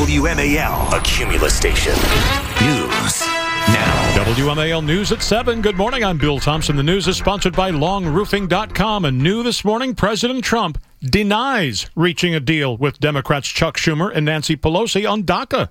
WMAL, a Cumulus station. News now. WMAL News at 7. Good morning. I'm Bill Thompson. The news is sponsored by LongRoofing.com. And new this morning, President Trump denies reaching a deal with Democrats Chuck Schumer and Nancy Pelosi on DACA.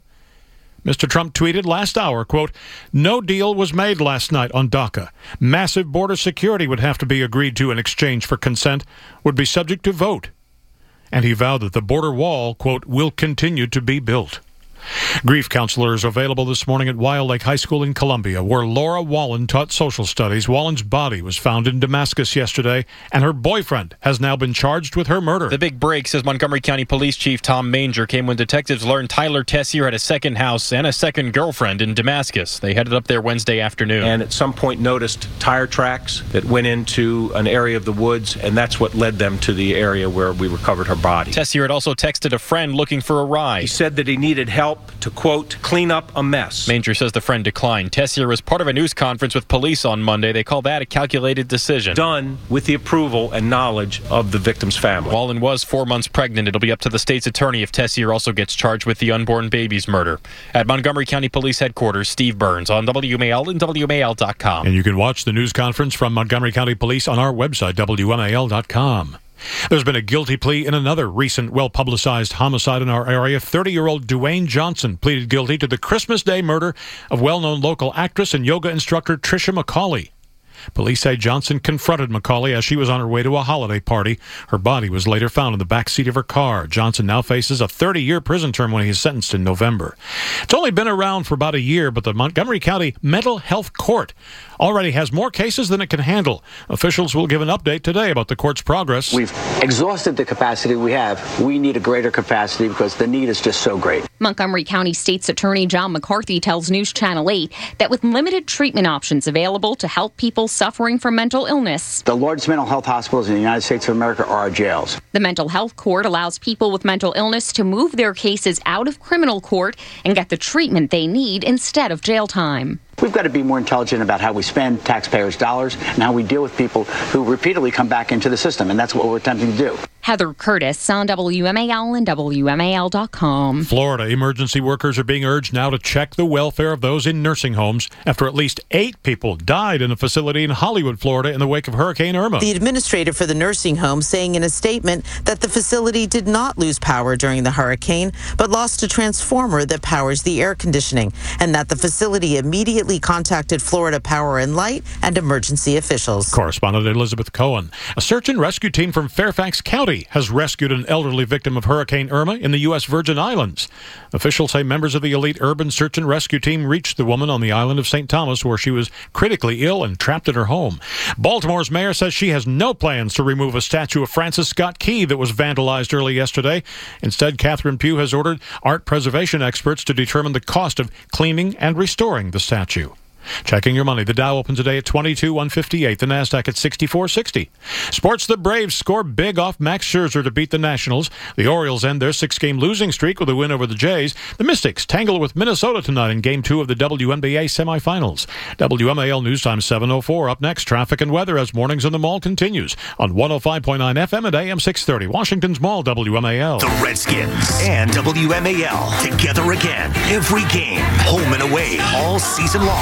Mr. Trump tweeted last hour, quote, "No deal was made last night on DACA. Massive border security would have to be agreed to in exchange for consent, would be subject to vote." And he vowed that the border wall, quote, "will continue to be built." Grief counselors available this morning at Wild Lake High School in Columbia, where Laura Wallen taught social studies. Wallen's body was found in Damascus yesterday, and her boyfriend has now been charged with her murder. The big break, says Montgomery County Police Chief Tom Manger, came when detectives learned Tyler Tessier had a second house and a second girlfriend in Damascus. They headed up there Wednesday afternoon. And at some point noticed tire tracks that went into an area of the woods, and that's what led them to the area where we recovered her body. Tessier had also texted a friend looking for a ride. He said that he needed help to, quote, clean up a mess. Manger says the friend declined. Tessier was part of a news conference with police on Monday. They call that a calculated decision. Done with the approval and knowledge of the victim's family. Wallen was 4 months pregnant. It'll be up to the state's attorney if Tessier also gets charged with the unborn baby's murder. At Montgomery County Police Headquarters, Steve Burns on WMAL and WMAL.com. And you can watch the news conference from Montgomery County Police on our website, WMAL.com. There's been a guilty plea in another recent well-publicized homicide in our area. 30-year-old Dwayne Johnson pleaded guilty to the Christmas Day murder of well-known local actress and yoga instructor Tricia McCauley. Police say Johnson confronted McCauley as she was on her way to a holiday party. Her body was later found in the back seat of her car. Johnson now faces a 30-year prison term when he is sentenced in November. It's only been around for about a year, but the Montgomery County Mental Health Court already has more cases than it can handle. Officials will give an update today about the court's progress. We've exhausted the capacity we have. We need a greater capacity because the need is just so great. Montgomery County State's Attorney John McCarthy tells News Channel 8 that with limited treatment options available to help people suffering from mental illness, the largest mental health hospitals in the United States of America are our jails. The Mental Health Court allows people with mental illness to move their cases out of criminal court and get the treatment they need instead of jail time. We've got to be more intelligent about how we spend taxpayers' dollars and how we deal with people who repeatedly come back into the system, and that's what we're attempting to do. Heather Curtis on WMAL and WMAL.com. Florida emergency workers are being urged now to check the welfare of those in nursing homes after at least 8 people died in a facility in Hollywood, Florida in the wake of Hurricane Irma. The administrator for the nursing home saying in a statement that the facility did not lose power during the hurricane, but lost a transformer that powers the air conditioning, and that the facility immediately contacted Florida Power and Light and emergency officials. Correspondent Elizabeth Cohen. A search and rescue team from Fairfax County has rescued an elderly victim of Hurricane Irma in the U.S. Virgin Islands. Officials say members of the elite urban search and rescue team reached the woman on the island of St. Thomas, where she was critically ill and trapped in her home. Baltimore's mayor says she has no plans to remove a statue of Francis Scott Key that was vandalized early yesterday. Instead, Catherine Pugh has ordered art preservation experts to determine the cost of cleaning and restoring the statue. Checking your money. The Dow opens today at 22,158. The Nasdaq at 6460. Sports, the Braves score big off Max Scherzer to beat the Nationals. The Orioles end their 6-game losing streak with a win over the Jays. The Mystics tangle with Minnesota tonight in Game 2 of the WNBA semifinals. WMAL News Time 7:04. Up next, traffic and weather as Mornings in the Mall continues on 105.9 FM and AM 630. Washington's Mall, WMAL. The Redskins and WMAL together again. Every game, home and away, all season long.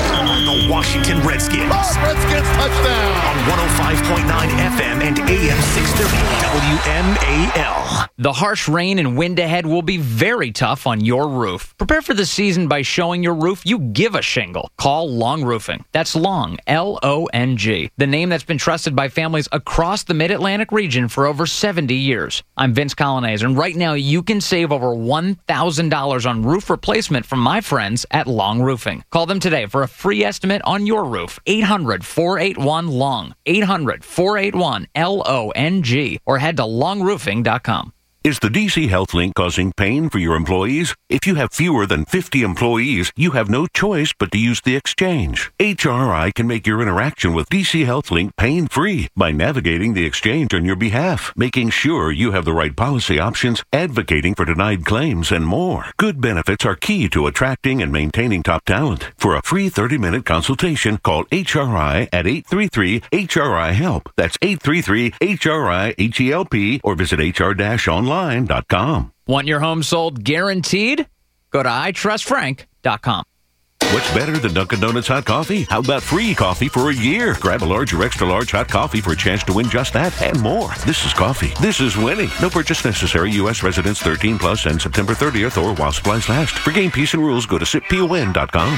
The Washington Redskins. Redskins touchdown. On 105.9 FM and AM 630 WMAL. The harsh rain and wind ahead will be very tough on your roof. Prepare for the season by showing your roof you give a shingle. Call Long Roofing. That's Long, L-O-N-G. The name that's been trusted by families across the Mid-Atlantic region for over 70 years. I'm Vince Colonnese, and right now you can save over $1,000 on roof replacement from my friends at Long Roofing. Call them today for a free estimate on your roof. 800-481-LONG. 800-481-LONG. Or head to longroofing.com. Is the DC Health Link causing pain for your employees? If you have fewer than 50 employees, you have no choice but to use the exchange. HRI can make your interaction with DC Health Link pain-free by navigating the exchange on your behalf, making sure you have the right policy options, advocating for denied claims, and more. Good benefits are key to attracting and maintaining top talent. For a free 30-minute consultation, call HRI at 833-HRI-HELP. That's 833-HRI-HELP or visit HR-online.com. Want your home sold guaranteed? Go to itrustfrank.com. What's better than Dunkin' Donuts hot coffee? How about free coffee for a year? Grab a large or extra large hot coffee for a chance to win just that and more. This is coffee. This is winning. No purchase necessary. U.S. residents 13 plus and September 30th or while supplies last. For game, peace, and rules, go to sippon.com.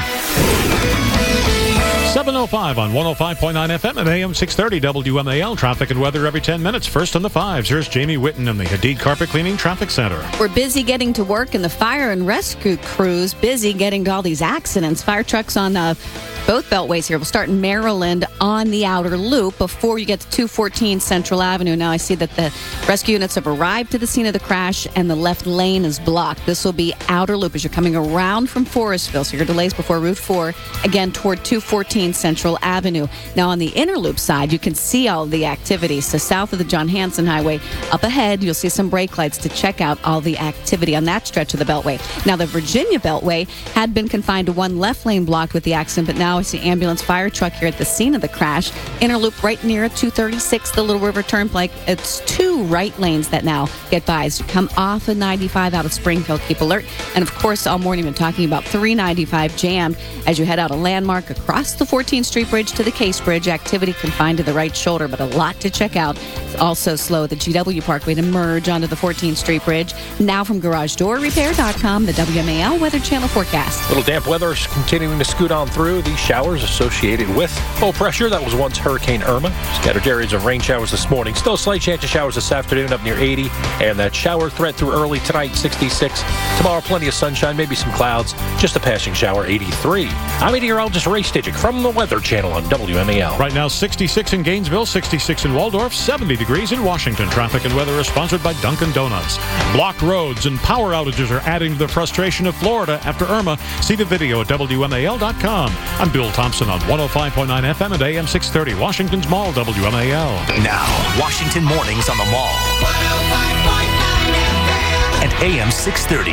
7:05 on 105.9 FM and AM 630 WMAL. Traffic and weather every 10 minutes. First on the fives. Here's Jamie Whitten in the Hadid Carpet Cleaning Traffic Center. We're busy getting to work, and the fire and rescue crews busy getting to all these accidents. Fire trucks on both beltways here. We'll start in Maryland on the outer loop before you get to 214 Central Avenue. Now I see that the rescue units have arrived to the scene of the crash, and the left lane is blocked. This will be outer loop as you're coming around from Forestville. So your delays before Route 4, again toward 214 Central Avenue. Now on the inner loop side, you can see all the activity. So south of the John Hanson Highway, up ahead, you'll see some brake lights to check out all the activity on that stretch of the Beltway. Now the Virginia Beltway had been confined to one left lane blocked with the accident, but now I see ambulance fire truck here at the scene of the crash. Inner loop right near 236, the Little River Turnpike. It's two right lanes that now get by as you come off of 95 out of Springfield. Keep alert. And of course, all morning we've been talking about 395 jammed as you head out a Landmark across the 14th Street Bridge to the Case Bridge. Activity confined to the right shoulder, but a lot to check out. It's also slow at the GW Parkway to merge onto the 14th Street Bridge. Now from GarageDoorRepair.com, the WMAL Weather Channel forecast. Little damp weather is continuing to scoot on through. These showers associated with low pressure that was once Hurricane Irma. Scattered areas of rain showers this morning. Still a slight chance of showers this afternoon up near 80. And that shower threat through early tonight, 66. Tomorrow, plenty of sunshine, maybe some clouds. Just a passing shower, 83. I'm meteorologist Ray Stidgick from the Weather Channel on WMAL. Right now, 66 in Gainesville, 66 in Waldorf, 70 degrees in Washington. Traffic and weather is sponsored by Dunkin' Donuts. Blocked roads and power outages are adding to the frustration of Florida after Irma. See the video at WMAL.com. I'm Bill Thompson on 105.9 FM and AM 630, Washington's Mall, WMAL. Now, Washington Mornings on the Mall. 105.9 FM and AM 630.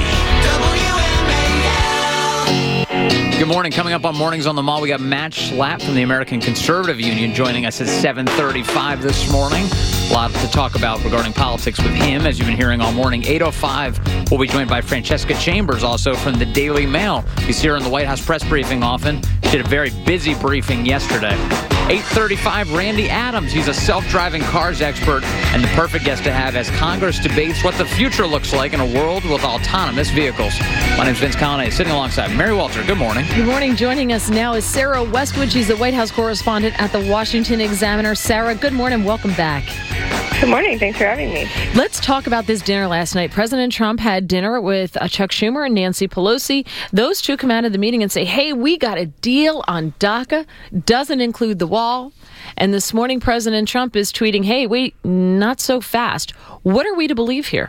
WMAL. Good morning. Coming up on Mornings on the Mall, we got Matt Schlapp from the American Conservative Union joining us at 7:35 this morning. A lot to talk about regarding politics with him, as you've been hearing all morning. 8:05, we'll be joined by Francesca Chambers, also from the Daily Mail. He's here in the White House press briefing often. Did a very busy briefing yesterday. 8:35, Randy Adams. He's a self-driving cars expert and the perfect guest to have as Congress debates what the future looks like in a world with autonomous vehicles. My name's Vince Callahan, sitting alongside Mary Walter. Good morning. Good morning. Joining us now is Sarah Westwood. She's the White House correspondent at the Washington Examiner. Sarah, good morning. Welcome back. Good morning. Thanks for having me. Let's talk about this dinner last night. President Trump had dinner with Chuck Schumer and Nancy Pelosi. Those two come out of the meeting and say, hey, we got a deal on DACA. Doesn't include the wall. And this morning, President Trump is tweeting, hey, wait, not so fast. What are we to believe here?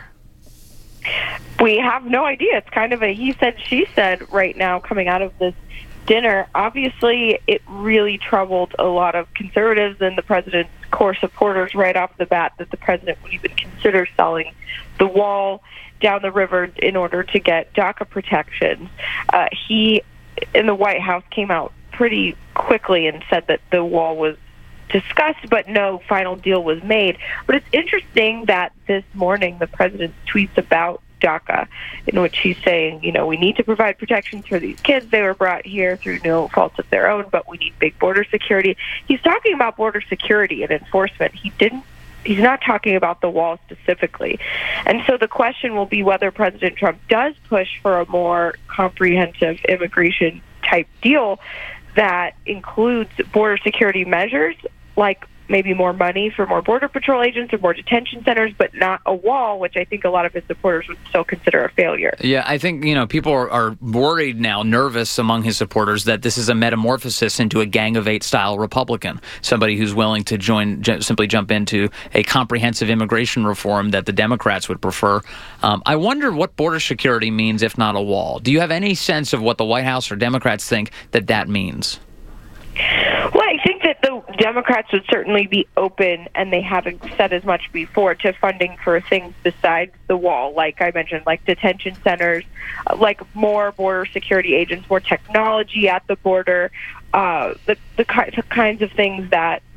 We have no idea. It's kind of a he said, she said right now coming out of this dinner. Obviously, it really troubled a lot of conservatives and the president's core supporters right off the bat that the president would even consider selling the wall down the river in order to get DACA protections. He, in the White House, came out pretty quickly and said that the wall was discussed, but no final deal was made. But it's interesting that this morning the president tweets about DACA, in which he's saying, you know, we need to provide protections for these kids. They were brought here through no fault of their own, but we need big border security. He's talking about border security and enforcement. He's not talking about the wall specifically. And so the question will be whether President Trump does push for a more comprehensive immigration type deal that includes border security measures, like maybe more money for more Border Patrol agents or more detention centers, but not a wall, which I think a lot of his supporters would still consider a failure. Yeah, I think, people are worried now, nervous among his supporters, that this is a metamorphosis into a Gang of Eight style Republican, somebody who's willing to simply jump into a comprehensive immigration reform that the Democrats would prefer. I wonder what border security means, if not a wall. Do you have any sense of what the White House or Democrats think that means? Well, I think that the Democrats would certainly be open, and they haven't said as much before, to funding for things besides the wall, like I mentioned, like detention centers, like more border security agents, more technology at the border, the kinds of things that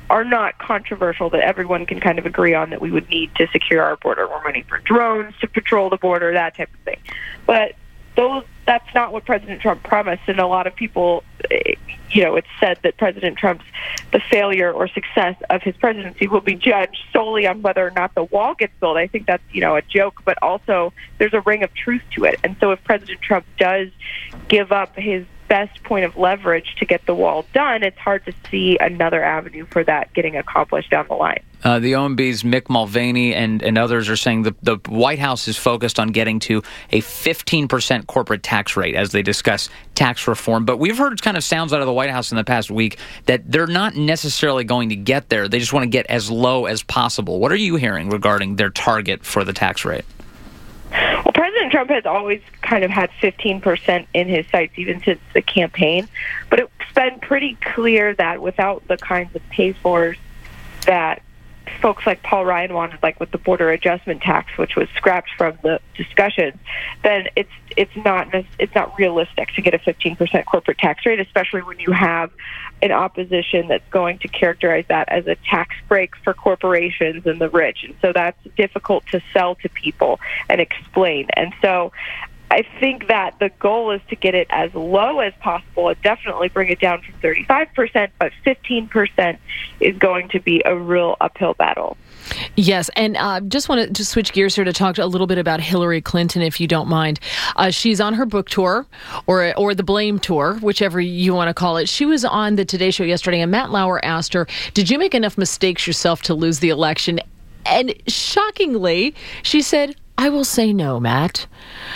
are not controversial, that everyone can kind of agree on, that we would need to secure our border. We're money for drones to patrol the border, that type of thing. But that's not what President Trump promised, and a lot of people, it's said that President Trump's, the failure or success of his presidency will be judged solely on whether or not the wall gets built. I think that's, a joke, but also there's a ring of truth to it. And so if President Trump does give up his best point of leverage to get the wall done, it's hard to see another avenue for that getting accomplished down the line. The OMB's Mick Mulvaney and others are saying the White House is focused on getting to a 15% corporate tax rate as they discuss tax reform. But we've heard kind of sounds out of the White House in the past week that they're not necessarily going to get there. They just want to get as low as possible. What are you hearing regarding their target for the tax rate? Well, President Trump has always kind of had 15% in his sights, even since the campaign. But it's been pretty clear that without the kinds of pay-fors that folks like Paul Ryan wanted, like with the border adjustment tax, which was scrapped from the discussions, then it's not realistic to get a 15% corporate tax rate, especially when you have an opposition that's going to characterize that as a tax break for corporations and the rich. And so that's difficult to sell to people and explain. And so I think that the goal is to get it as low as possible and definitely bring it down from 35%, but 15% is going to be a real uphill battle. Yes, and just want to switch gears here to talk a little bit about Hillary Clinton, if you don't mind. She's on her book tour, or the blame tour, whichever you want to call it. She was on the Today Show yesterday, and Matt Lauer asked her, did you make enough mistakes yourself to lose the election? And shockingly, she said, I will say no, Matt.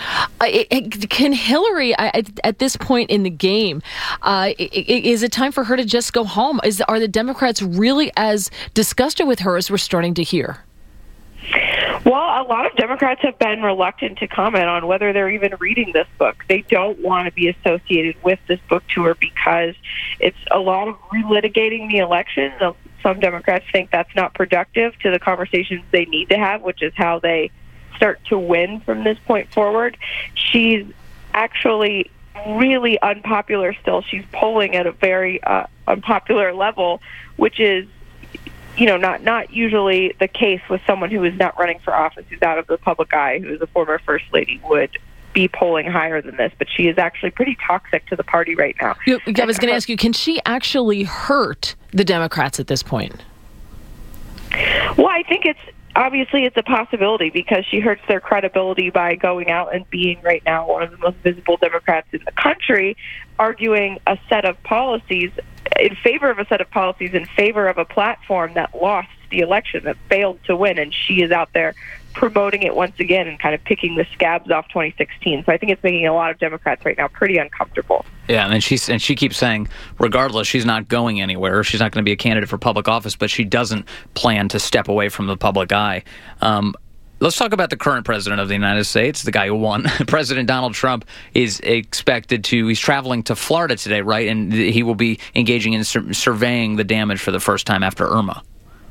Can Hillary, at this point in the game, is it time for her to just go home? Are the Democrats really as disgusted with her as we're starting to hear? Well, a lot of Democrats have been reluctant to comment on whether they're even reading this book. They don't want to be associated with this book tour because it's a lot of relitigating the election. Some Democrats think that's not productive to the conversations they need to have, which is how they start to win from this point forward. She's actually really unpopular still. She's polling at a very unpopular level, which is, not usually the case with someone who is not running for office, who's out of the public eye, who is a former first lady, would be polling higher than this. But she is actually pretty toxic to the party right now. I was going to ask you, can she actually hurt the Democrats at this point? Well, I think it's a possibility because she hurts their credibility by going out and being right now one of the most visible Democrats in the country, arguing a set of policies in favor of a platform that lost the election, that failed to win, and she is out there promoting it once again and kind of picking the scabs off 2016. So I think it's making a lot of Democrats right now pretty uncomfortable. Yeah, and she keeps saying, regardless, she's not going anywhere. She's not going to be a candidate for public office, but she doesn't plan to step away from the public eye. Let's talk about the current president of the United States, the guy who won. President Donald Trump is he's traveling to Florida today, right? And he will be engaging in surveying the damage for the first time after Irma.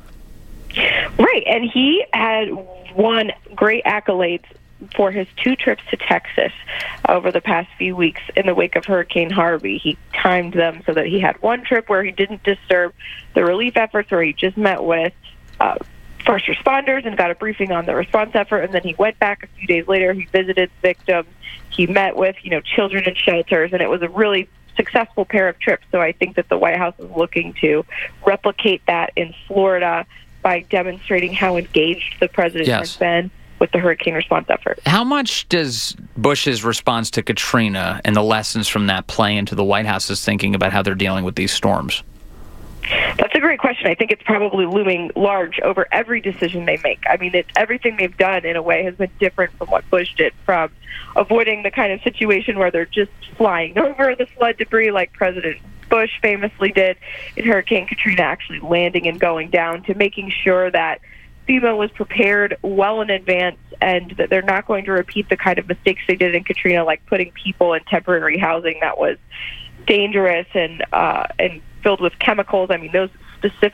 Right, and he had won great accolades for his 2 trips to Texas over the past few weeks in the wake of Hurricane Harvey. He timed them so that he had one trip where he didn't disturb the relief efforts, where he just met with first responders and got a briefing on the response effort, and then he went back a few days later. He visited victims. He met with, children in shelters, and it was a really successful pair of trips. So I think that the White House is looking to replicate that in Florida by demonstrating how engaged the president has been with the hurricane response effort. How much does Bush's response to Katrina and the lessons from that play into the White House's thinking about how they're dealing with these storms? That's a great question. I think it's probably looming large over every decision they make. I mean, everything they've done, in a way, has been different from what Bush did, from avoiding the kind of situation where they're just flying over the flood debris like President Bush famously did in Hurricane Katrina, actually landing and going down, to making sure that FEMA was prepared well in advance and that they're not going to repeat the kind of mistakes they did in Katrina, like putting people in temporary housing that was dangerous and filled with chemicals. I mean, those specific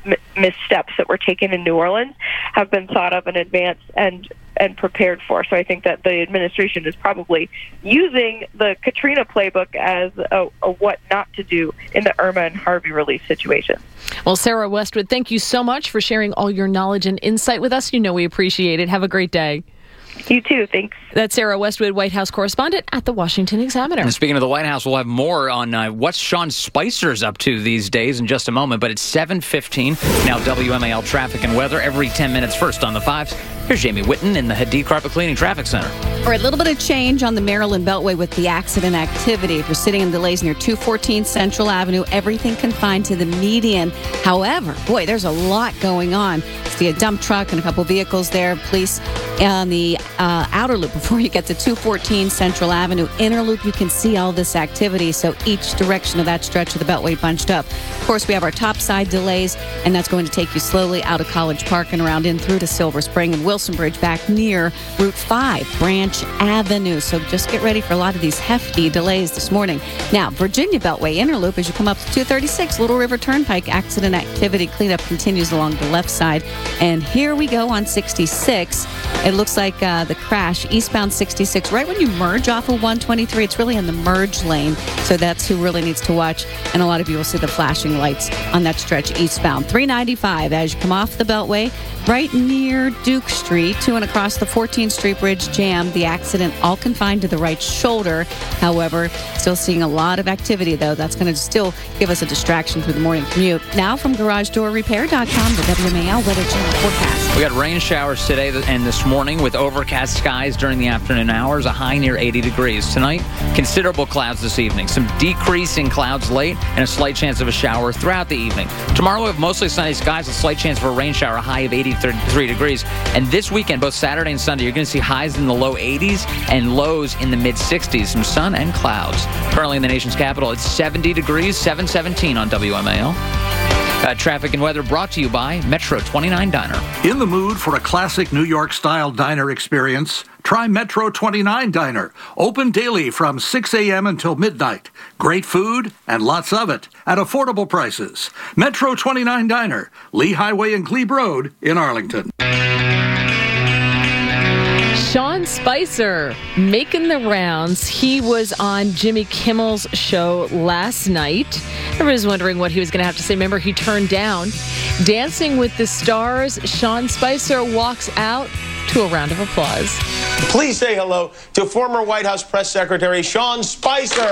missteps that were taken in New Orleans have been thought of in advance and prepared for. So I think that the administration is probably using the Katrina playbook as a what not to do in the Irma and Harvey relief situation. Well, Sarah Westwood, thank you so much for sharing all your knowledge and insight with us. You know we appreciate it. Have a great day. You too. Thanks. That's Sarah Westwood, White House correspondent at the Washington Examiner. And speaking of the White House, we'll have more on what Sean Spicer's up to these days in just a moment. But it's 7:15. Now WMAL traffic and weather every 10 minutes. First on the 5s. Here's Jamie Whitten in the Hadid Carpet Cleaning Traffic Center. All right, a little bit of change on the Maryland Beltway with the accident activity. If you're sitting in delays near 214 Central Avenue, everything confined to the median. However, boy, there's a lot going on. See a dump truck and a couple vehicles there. Police on the outer loop before you get to 214 Central Avenue. Inner loop, you can see all this activity. So each direction of that stretch of the Beltway bunched up. Of course, we have our topside delays, and that's going to take you slowly out of College Park and around in through to Silver Spring and Wilson Bridge back near Route 5, Branch Avenue. So just get ready for a lot of these hefty delays this morning. Now, Virginia Beltway inner loop as you come up to 236 Little River Turnpike. Accident activity cleanup continues along the left side. And here we go on 66. It looks like the crash eastbound 66 right when you merge off of 123. It's really in the merge lane. So that's who really needs to watch. And a lot of you will see the flashing lights on that stretch eastbound. 395 as you come off the Beltway right near Duke Street to and across the 14th Street Bridge jammed. The accident all confined to the right shoulder. However, still seeing a lot of activity, though. That's going to still give us a distraction through the morning commute. Now from GarageDoorRepair.com, the WMAL Weather Channel forecast. We got rain showers today and this morning with overcast skies during the afternoon hours, a high near 80 degrees. Tonight, considerable clouds this evening. Some decreasing clouds late and a slight chance of a shower throughout the evening. Tomorrow, we have mostly sunny skies, a slight chance for a rain shower, a high of 83 degrees. And this weekend, both Saturday and Sunday, you're going to see highs in the low 80s and lows in the mid-60s. Some sun and clouds. Currently in the nation's capital, it's 70 degrees, 717 on WMAL. Traffic and weather brought to you by Metro 29 Diner. In the mood for a classic New York-style diner experience? Try Metro 29 Diner. Open daily from 6 a.m. until midnight. Great food and lots of it at affordable prices. Metro 29 Diner, Lee Highway and Glebe Road in Arlington. Sean Spicer making the rounds. He was on Jimmy Kimmel's show last night. Everybody's wondering what he was going to have to say. Remember, he turned down Dancing with the Stars. Sean Spicer walks out to a round of applause. Please say hello to former White House Press Secretary Sean Spicer.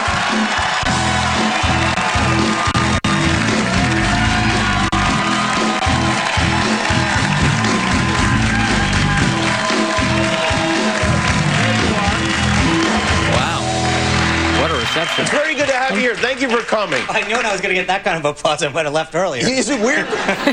It's very good to have you here. Thank you for coming. I knew I was going to get that kind of applause. I might have left earlier. Is it weird?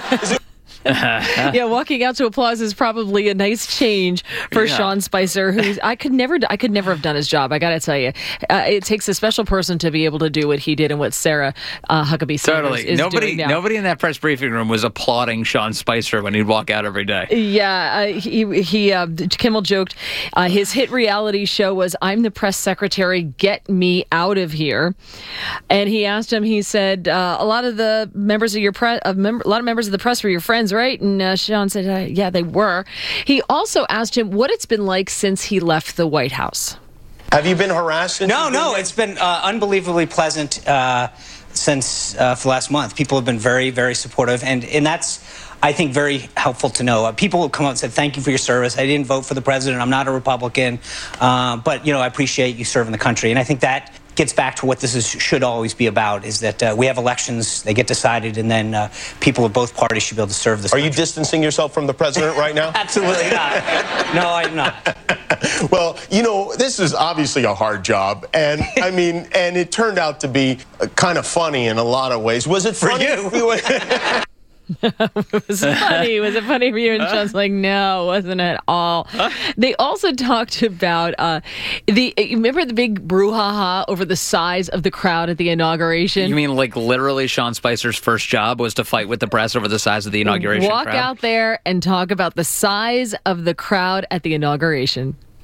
Yeah, walking out to applause is probably a nice change for Sean Spicer, who I could never have done his job. I got to tell you, it takes a special person to be able to do what he did and what Sarah Huckabee Sanders is doing now. Nobody in that press briefing room was applauding Sean Spicer when he'd walk out every day. Yeah, Kimmel joked his hit reality show was "I'm the press secretary, get me out of here," and he asked him. He said, "A lot of the members of your press, a lot of members of the press were your friends, right?" And Sean said, yeah, they were. He also asked him what it's been like since he left the White House. Have you been harassed? No, it's been unbelievably pleasant since for last month. People have been very, very supportive, and that's, I think, very helpful to know. People have come out and said, thank you for your service. I didn't vote for the president. I'm not a Republican, but, I appreciate you serving the country. And I think that gets back to what this should always be about, is that we have elections, they get decided, and then people of both parties should be able to serve this country. Are you distancing yourself from the president right now? Absolutely not. No, I'm not. Well, this is obviously a hard job, and and it turned out to be kind of funny in a lot of ways. Was it funny for you? It was funny. Was it funny for you? And Sean's like, no, it wasn't at all. They also talked about remember the big brouhaha over the size of the crowd at the inauguration? You mean like literally Sean Spicer's first job was to fight with the press over the size of the inauguration Walk crowd? out there and talk about the size of the crowd at the inauguration.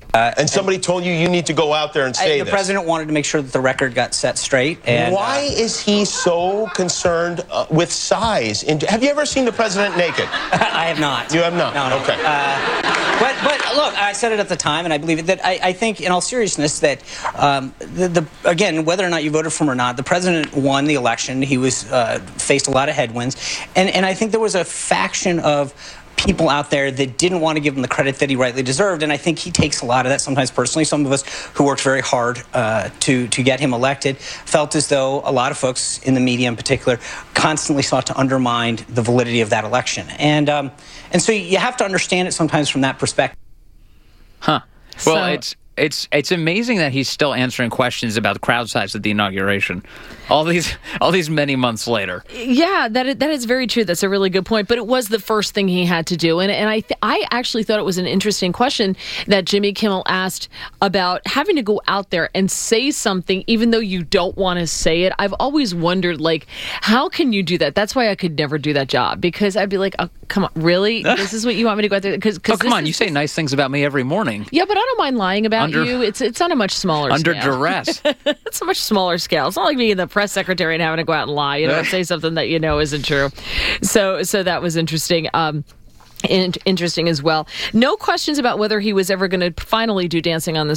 And somebody told you need to go out there and say the president wanted to make sure that the record got set straight. And why is he so concerned with size? Have you ever seen the president naked? I have not. You have not? No. Okay. But look, I said it at the time, and I believe it, that I think, in all seriousness, that again, whether or not you voted for him or not, the president won the election. He was faced a lot of headwinds, and I think there was a faction of people out there that didn't want to give him the credit that he rightly deserved, and I think he takes a lot of that sometimes personally. Some of us who worked very hard to get him elected felt as though a lot of folks in the media in particular constantly sought to undermine the validity of that election. And so you have to understand it sometimes from that perspective. Huh. Well, it's amazing that he's still answering questions about the crowd size at the inauguration. All these many months later. Yeah, that is very true. That's a really good point. But it was the first thing he had to do, and I actually thought it was an interesting question that Jimmy Kimmel asked about having to go out there and say something even though you don't want to say it. I've always wondered, like, how can you do that? That's why I could never do that job, because I'd be like, oh, come on, really? This is what you want me to go out there? Come on, you say nice things about me every morning. Yeah, but I don't mind lying about you. It's on a much smaller scale. Under duress. It's a much smaller scale. It's not like being the press secretary and having to go out and lie, say something that isn't true. So that was interesting. Interesting as well. No questions about whether he was ever going to finally do Dancing with the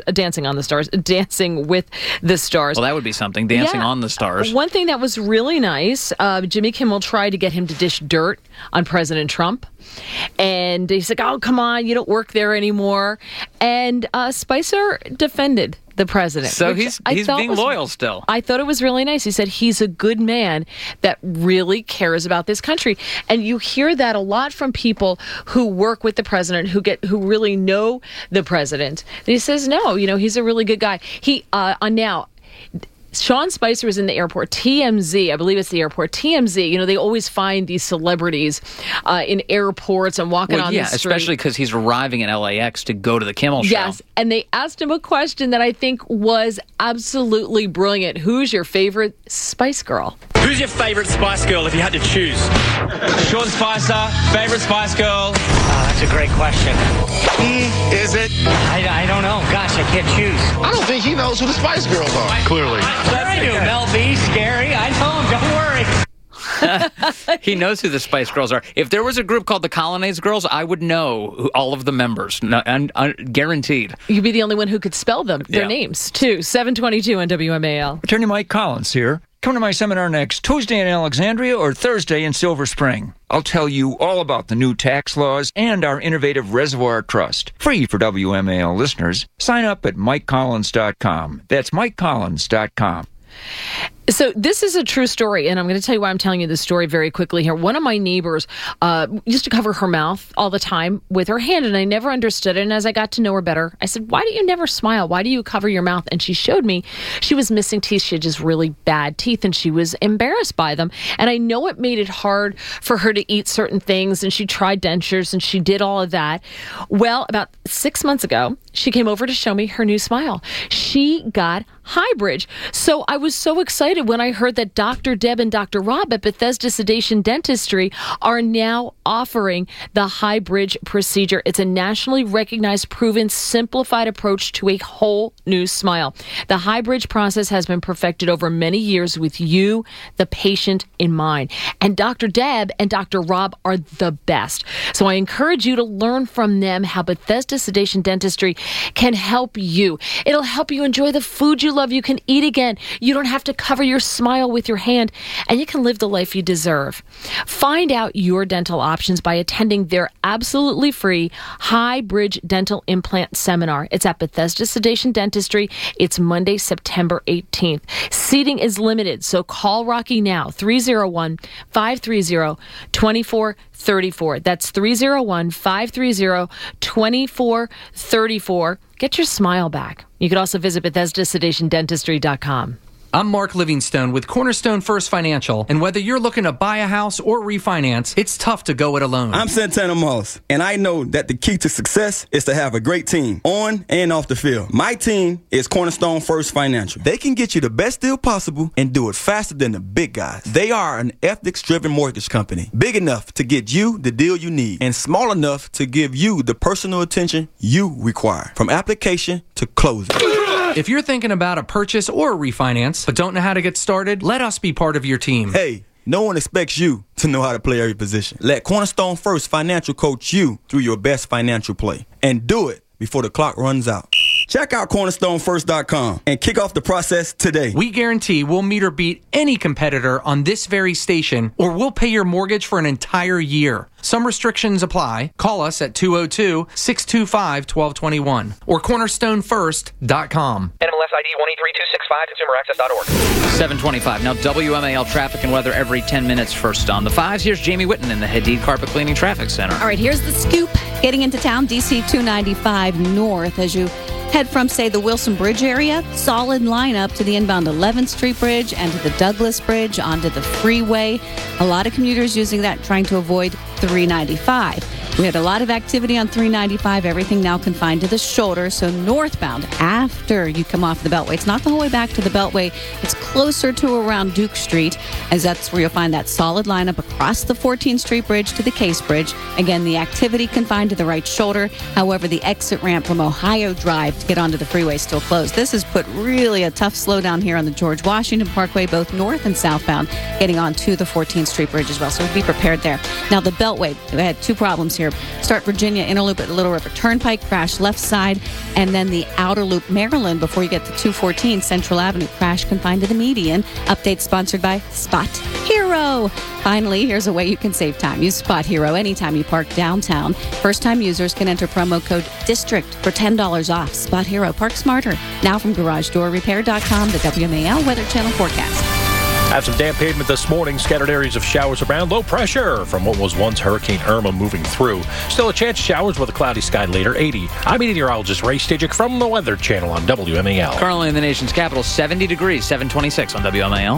Stars. Well, that would be something. Dancing on the Stars. One thing that was really nice, Jimmy Kimmel tried to get him to dish dirt on President Trump. And he's like, oh, come on, you don't work there anymore. And Spicer defended the president. So he's being loyal still. I thought it was really nice. He said he's a good man that really cares about this country. And you hear that a lot from people who work with the president, who really know the president. And he says, no, he's a really good guy. Sean Spicer was in the airport. TMZ, I believe it's the airport. TMZ, they always find these celebrities in airports and walking on the street. Especially because he's arriving in LAX to go to the Kimmel Show. Yes, and they asked him a question that I think was absolutely brilliant. Who's your favorite Spice Girl? Who's your favorite Spice Girl if you had to choose? Sean Spicer, favorite Spice Girl? That's a great question. Is it? I don't know. Gosh, I can't choose. I don't think he knows who the Spice Girls are. Clearly. I do. Mel B, Scary. I know him. Don't worry. He knows who the Spice Girls are. If there was a group called the Colonnades Girls, I would know all of the members, guaranteed. You'd be the only one who could spell their names, too. 722 on WMAL. Attorney Mike Collins here. Come to my seminar next Tuesday in Alexandria or Thursday in Silver Spring. I'll tell you all about the new tax laws and our innovative Reservoir Trust. Free for WMAL listeners. Sign up at MikeCollins.com. That's MikeCollins.com. So this is a true story, and I'm going to tell you why I'm telling you this story very quickly here. One of my neighbors used to cover her mouth all the time with her hand, and I never understood it. And as I got to know her better, I said, why do you never smile? Why do you cover your mouth? And she showed me she was missing teeth. She had just really bad teeth, and she was embarrassed by them. And I know it made it hard for her to eat certain things, and she tried dentures, and she did all of that. Well, about 6 months ago, she came over to show me her new smile. She got Highbridge. So I was so excited when I heard that Dr. Deb and Dr. Rob at Bethesda Sedation Dentistry are now offering the Highbridge procedure. It's a nationally recognized, proven, simplified approach to a whole new smile. The Highbridge process has been perfected over many years with you, the patient, in mind. And Dr. Deb and Dr. Rob are the best. So I encourage you to learn from them how Bethesda Sedation Dentistry can help you. It'll help you enjoy the food you love. You can eat again. You don't have to cover your smile with your hand, and you can live the life you deserve. Find out your dental options by attending their absolutely free Highbridge Dental Implant Seminar. It's at Bethesda Sedation Dentistry. It's Monday, September 18th. Seating is limited, so call Rocky now, 301-530-2434. That's 301-530-2434. Get your smile back. You can also visit BethesdaSedationDentistry.com. I'm Mark Livingstone with Cornerstone First Financial, and whether you're looking to buy a house or refinance, it's tough to go it alone. I'm Santana Moss, and I know that the key to success is to have a great team, on and off the field. My team is Cornerstone First Financial. They can get you the best deal possible and do it faster than the big guys. They are an ethics-driven mortgage company, big enough to get you the deal you need, and small enough to give you the personal attention you require, from application to closing. If you're thinking about a purchase or a refinance, but don't know how to get started, let us be part of your team. Hey, no one expects you to know how to play every position. Let Cornerstone First Financial coach you through your best financial play. And do it before the clock runs out. Check out CornerstoneFirst.com and kick off the process today. We guarantee we'll meet or beat any competitor on this very station, or we'll pay your mortgage for an entire year. Some restrictions apply. Call us at 202-625-1221 or cornerstonefirst.com. NMLS ID 183265, consumeraccess.org. 725. Now WMAL traffic and weather every 10 minutes. First on the 5s, here's Jamie Whitten in the Hadid Carpet Cleaning Traffic Center. All right, here's the scoop. Getting into town, DC 295 north as you head from, say, the Wilson Bridge area. Solid lineup to the inbound 11th Street Bridge and to the Douglas Bridge onto the freeway. A lot of commuters using that, trying to avoid 395. We had a lot of activity on 395, everything now confined to the shoulder. So northbound, after you come off the Beltway, it's not the whole way back to the Beltway. It's closer to around Duke Street, as that's where you'll find that solid lineup across the 14th Street Bridge to the Case Bridge. Again, the activity confined to the right shoulder. However, the exit ramp from Ohio Drive to get onto the freeway is still closed. This has put really a tough slowdown here on the George Washington Parkway, both north and southbound, getting on to the 14th Street Bridge as well. So be prepared there. Now, the Beltway, we had two problems here. Start Virginia Inner Loop at the Little River Turnpike, crash left side, and then the Outer Loop Maryland before you get to 214 Central Avenue, crash confined to the median. Update sponsored by Spot Hero. Finally, here's a way you can save time. Use Spot Hero anytime you park downtown. First-time users can enter promo code DISTRICT for $10 off. Spot Hero, park smarter. Now from GarageDoorRepair.com, the WMAL Weather Channel forecast. Have some damp pavement this morning. Scattered areas of showers around. Low pressure from what was once Hurricane Irma moving through. Still a chance of showers with a cloudy sky later. 80. I'm meteorologist Ray Stajic from the Weather Channel on WMAL. Currently in the nation's capital, 70 degrees, 726 on WMAL.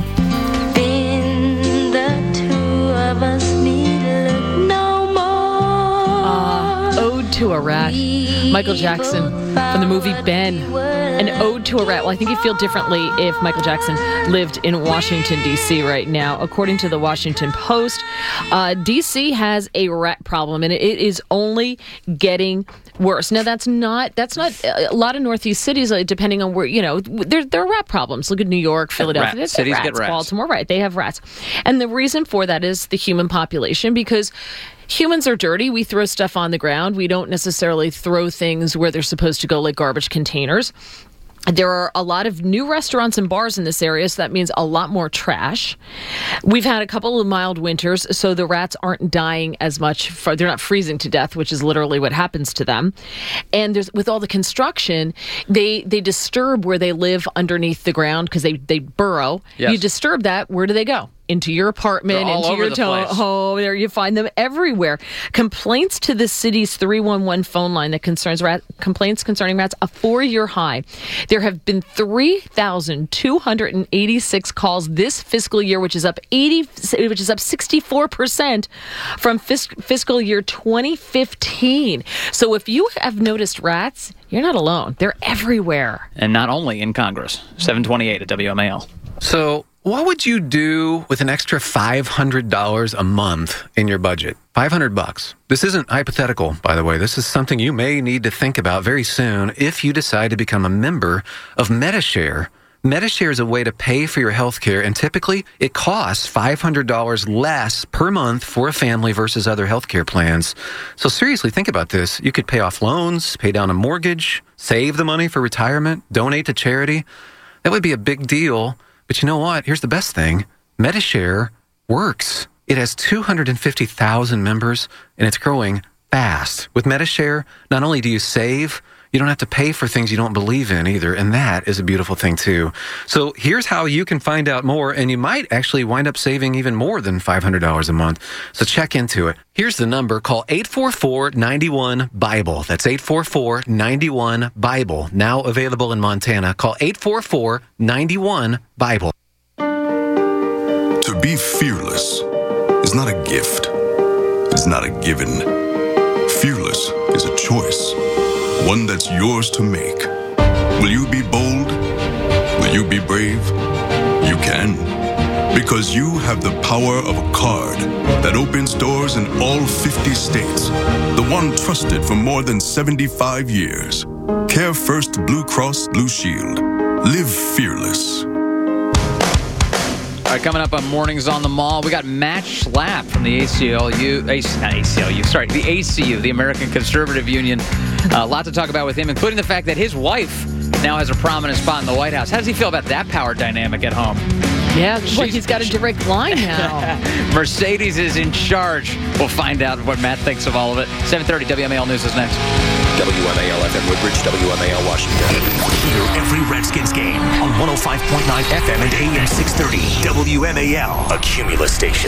Then the two of us need look no more. Ode to a Rat. Michael Jackson from the movie Ben. An ode to a rat. Well, I think you'd feel differently if Michael Jackson lived in Washington, D.C. right now. According to the Washington Post, D.C. has a rat problem, and it is only getting worse. Now, that's not a lot of Northeast cities, depending on where, there are rat problems. Look at New York, Philadelphia. Cities get rats. Baltimore, right. They have rats. And the reason for that is the human population, because humans are dirty. We throw stuff on the ground. We don't necessarily throw things where they're supposed to go, like garbage containers. There are a lot of new restaurants and bars in this area, so that means a lot more trash. We've had a couple of mild winters, so the rats aren't dying as much. They're not freezing to death, which is literally what happens to them. And with all the construction, they disturb where they live underneath the ground because they burrow. Yes. You disturb that, where do they go? Into your apartment, into your home. There, you find them everywhere. Complaints to the city's 311 phone line that concerns complaints concerning rats, a 4-year high. There have been 3,286 calls this fiscal year, which is up 64% from fiscal year 2015. So if you have noticed rats, you're not alone. They're everywhere. And not only in Congress. 728 at WMAL. So what would you do with an extra $500 a month in your budget? $500. This isn't hypothetical, by the way. This is something you may need to think about very soon if you decide to become a member of Medi-Share. Medi-Share is a way to pay for your health care, and typically it costs $500 less per month for a family versus other health care plans. So seriously, think about this. You could pay off loans, pay down a mortgage, save the money for retirement, donate to charity. That would be a big deal. But you know what? Here's the best thing. Medi-Share works. It has 250,000 members, and it's growing fast. With Medi-Share, not only do you save, You don't have to pay for things you don't believe in either, and that is a beautiful thing too. So here's how you can find out more, and you might actually wind up saving even more than $500 a month. So check into it. Here's the number. Call 844-91-BIBLE. That's 844-91-BIBLE. Now available in Montana. Call 844-91-BIBLE. To be fearless is not a gift. It's not a given. Fearless is a choice, one that's yours to make. Will you be bold? Will you be brave? You can, because you have the power of a card that opens doors in all 50 states. The one trusted for more than 75 years. Care First Blue Cross Blue Shield. Live fearless. All right, coming up on Mornings on the Mall, we got Matt Schlapp from the ACLU, the ACU, the American Conservative Union. A lot to talk about with him, including the fact that his wife now has a prominent spot in the White House. How does he feel about that power dynamic at home? Yeah, he's got a direct line now. Mercedes is in charge. We'll find out what Matt thinks of all of it. 7:30 WMAL News is next. WMAL FM Woodbridge, WMAL Washington. Hear every Redskins game on 105.9 FM and AM 630. WMAL, a Cumulus station.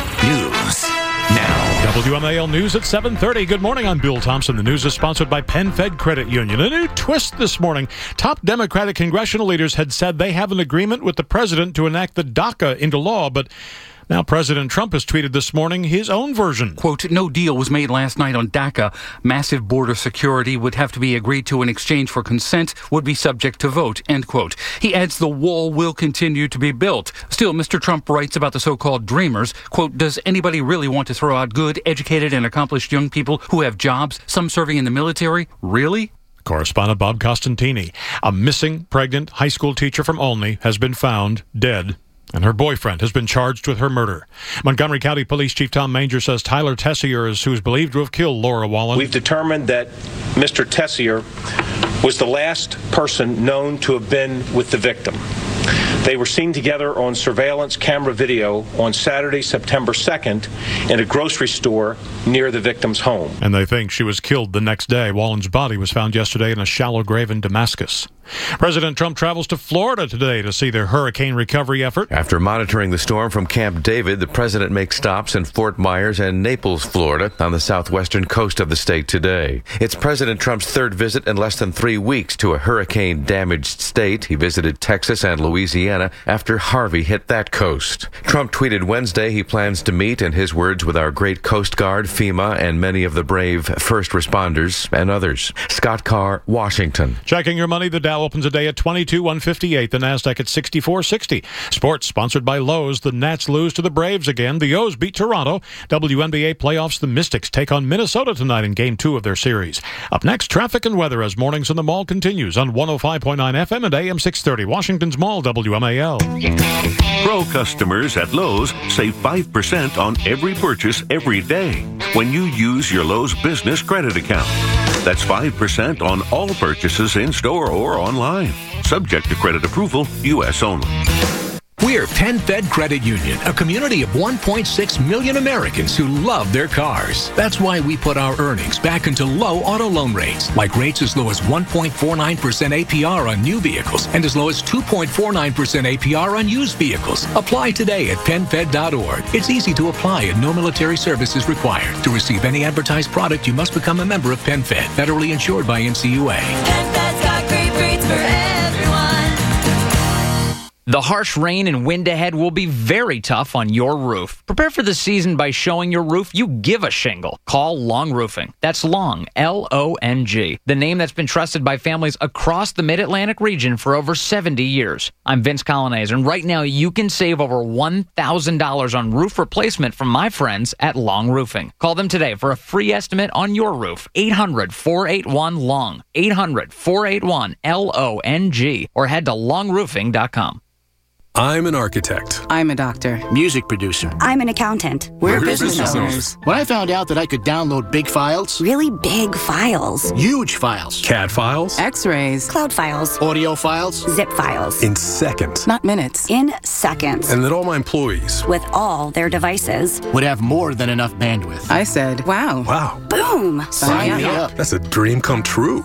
News now. WMAL News at 7:30. Good morning, I'm Bill Thompson. The news is sponsored by PenFed Credit Union. A new twist this morning. Top Democratic congressional leaders had said they have an agreement with the president to enact the DACA into law, but now President Trump has tweeted this morning his own version. Quote, no deal was made last night on DACA. Massive border security would have to be agreed to in exchange for consent, would be subject to vote, end quote. He adds the wall will continue to be built. Still, Mr. Trump writes about the so-called dreamers. Quote, does anybody really want to throw out good, educated, and accomplished young people who have jobs, some serving in the military? Really? Correspondent Bob Costantini. A missing pregnant high school teacher from Olney has been found dead, and her boyfriend has been charged with her murder. Montgomery County Police Chief Tom Manger says Tyler Tessier is who is believed to have killed Laura Wallen. We've determined that Mr. Tessier was the last person known to have been with the victim. They were seen together on surveillance camera video on Saturday, September 2nd in a grocery store near the victim's home. And they think she was killed the next day. Wallen's body was found yesterday in a shallow grave in Damascus. President Trump travels to Florida today to see their hurricane recovery effort. After monitoring the storm from Camp David, the president makes stops in Fort Myers and Naples, Florida, on the southwestern coast of the state today. It's President Trump's third visit in less than 3 weeks to a hurricane-damaged state. He visited Texas and Louisiana after Harvey hit that coast. Trump tweeted Wednesday he plans to meet, in his words, with our great Coast Guard, FEMA, and many of the brave first responders and others. Scott Carr, Washington. Checking your money, the Dow opens a day at 22,158. The Nasdaq at 6460. Sports sponsored by Lowe's. The Nats lose to the Braves again. The O's beat Toronto. WNBA playoffs. The Mystics take on Minnesota tonight in Game 2 of their series. Up next, traffic and weather as Mornings in the Mall continues on 105.9 FM and AM 630. Washington's Mall, WMAL. Pro customers at Lowe's save 5% on every purchase every day when you use your Lowe's Business Credit Account. That's 5% on all purchases in store or online. Subject to credit approval, U.S. only. We're PenFed Credit Union, a community of 1.6 million Americans who love their cars. That's why we put our earnings back into low auto loan rates, like rates as low as 1.49% APR on new vehicles and as low as 2.49% APR on used vehicles. Apply today at PenFed.org. It's easy to apply and no military service is required. To receive any advertised product, you must become a member of PenFed, federally insured by NCUA. PenFed's got great rates for everyone. The harsh rain and wind ahead will be very tough on your roof. Prepare for the season by showing your roof you give a shingle. Call Long Roofing. That's Long, L-O-N-G. The name that's been trusted by families across the Mid-Atlantic region for over 70 years. I'm Vince Colonnese, and right now you can save over $1,000 on roof replacement from my friends at Long Roofing. Call them today for a free estimate on your roof. 800-481-LONG. 800-481-LONG. Or head to longroofing.com. I'm an architect. I'm a doctor. Music producer. I'm an accountant. We're business owners. When I found out that I could download big files, really big files, huge files, CAD files, X-rays, cloud files, audio files, zip files, in seconds, not minutes, in seconds, and that all my employees, with all their devices, would have more than enough bandwidth, I said, wow. Wow. Boom. Sign me up. That's a dream come true.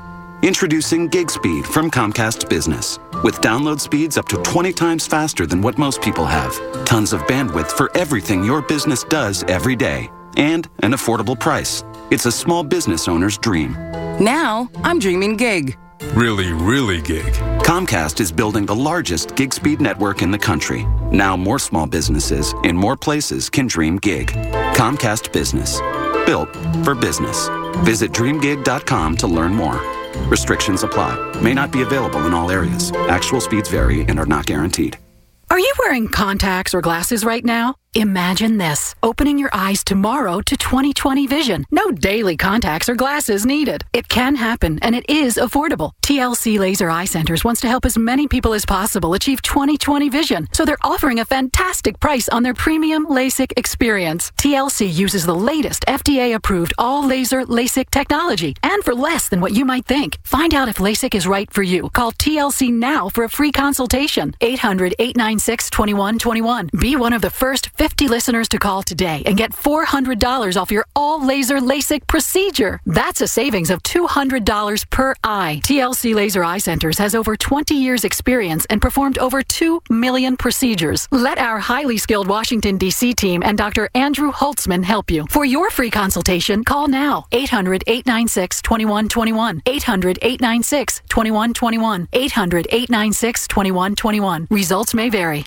Introducing Gig Speed from Comcast Business. With download speeds up to 20 times faster than what most people have. Tons of bandwidth for everything your business does every day. And an affordable price. It's a small business owner's dream. Now, I'm dreaming gig. Really, really gig. Comcast is building the largest gig speed network in the country. Now more small businesses in more places can dream gig. Comcast Business. Built for business. Visit dreamgig.com to learn more. Restrictions apply. May not be available in all areas. Actual speeds vary and are not guaranteed. Are you wearing contacts or glasses right now? Imagine this, opening your eyes tomorrow to 20/20 vision. No daily contacts or glasses needed. It can happen, and it is affordable. TLC Laser Eye Centers wants to help as many people as possible achieve 20/20 vision, so they're offering a fantastic price on their premium LASIK experience. TLC uses the latest FDA-approved all-laser LASIK technology, and for less than what you might think. Find out if LASIK is right for you. Call TLC now for a free consultation. 800-896-2121. Be one of the first 50 listeners to call today and get $400 off your all-laser LASIK procedure. That's a savings of $200 per eye. TLC Laser Eye Centers has over 20 years experience and performed over 2 million procedures. Let our highly skilled Washington, D.C. team and Dr. Andrew Holtzman help you. For your free consultation, call now. 800-896-2121. 800-896-2121. 800-896-2121. Results may vary.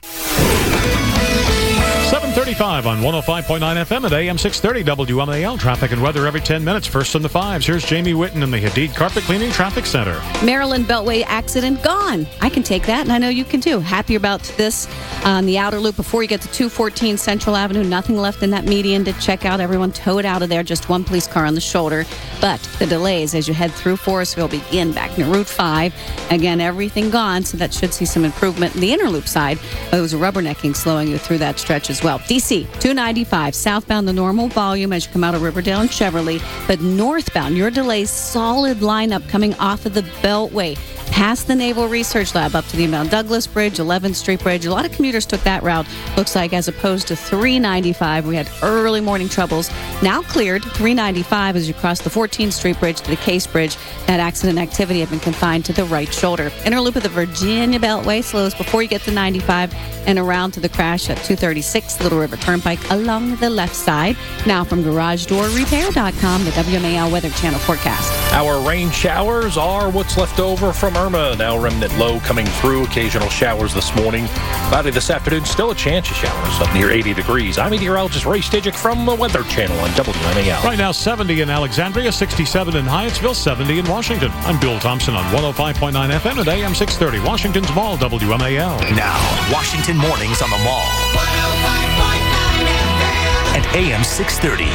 7:35 on 105.9 FM at AM 630 WMAL. Traffic and weather every 10 minutes. First on the fives. Here's Jamie Whitten in the Hadid Carpet Cleaning Traffic Center. Maryland Beltway accident gone. I can take that, and I know you can too. Happy about this on the outer loop before you get to 214 Central Avenue. Nothing left in that median to check out. Everyone towed out of there. Just one police car on the shoulder. But the delays as you head through Forestville begin back near Route 5. Again, everything gone, so that should see some improvement in the inner loop side. It was rubbernecking slowing you through that stretch as well. DC 295 southbound, the normal volume as you come out of Riverdale and Cheverly, but northbound your delays, solid lineup coming off of the Beltway past the Naval Research Lab up to the Mount Douglas Bridge, 11th Street Bridge. A lot of commuters took that route, looks like, as opposed to 395. We had early morning troubles. Now cleared. 395 as you cross the 14th Street Bridge to the Case Bridge. That accident activity had been confined to the right shoulder. Inner loop of the Virginia Beltway slows before you get to 95 and around to the crash at 236 Little River Turnpike along the left side. Now from GarageDoorRepair.com, the WMAL Weather Channel forecast. Our rain showers are what's left over from Irma. Now remnant low coming through. Occasional showers this morning. Cloudy this afternoon. Still a chance of showers up near 80 degrees. I'm meteorologist Ray Stidgick from the Weather Channel on WMAL. Right now, 70 in Alexandria, 67 in Hyattsville, 70 in Washington. I'm Bill Thompson on 105.9 FM at AM 630. Washington's Mall, WMAL. Now, Washington mornings on the Mall. 105.9 FM and AM 630.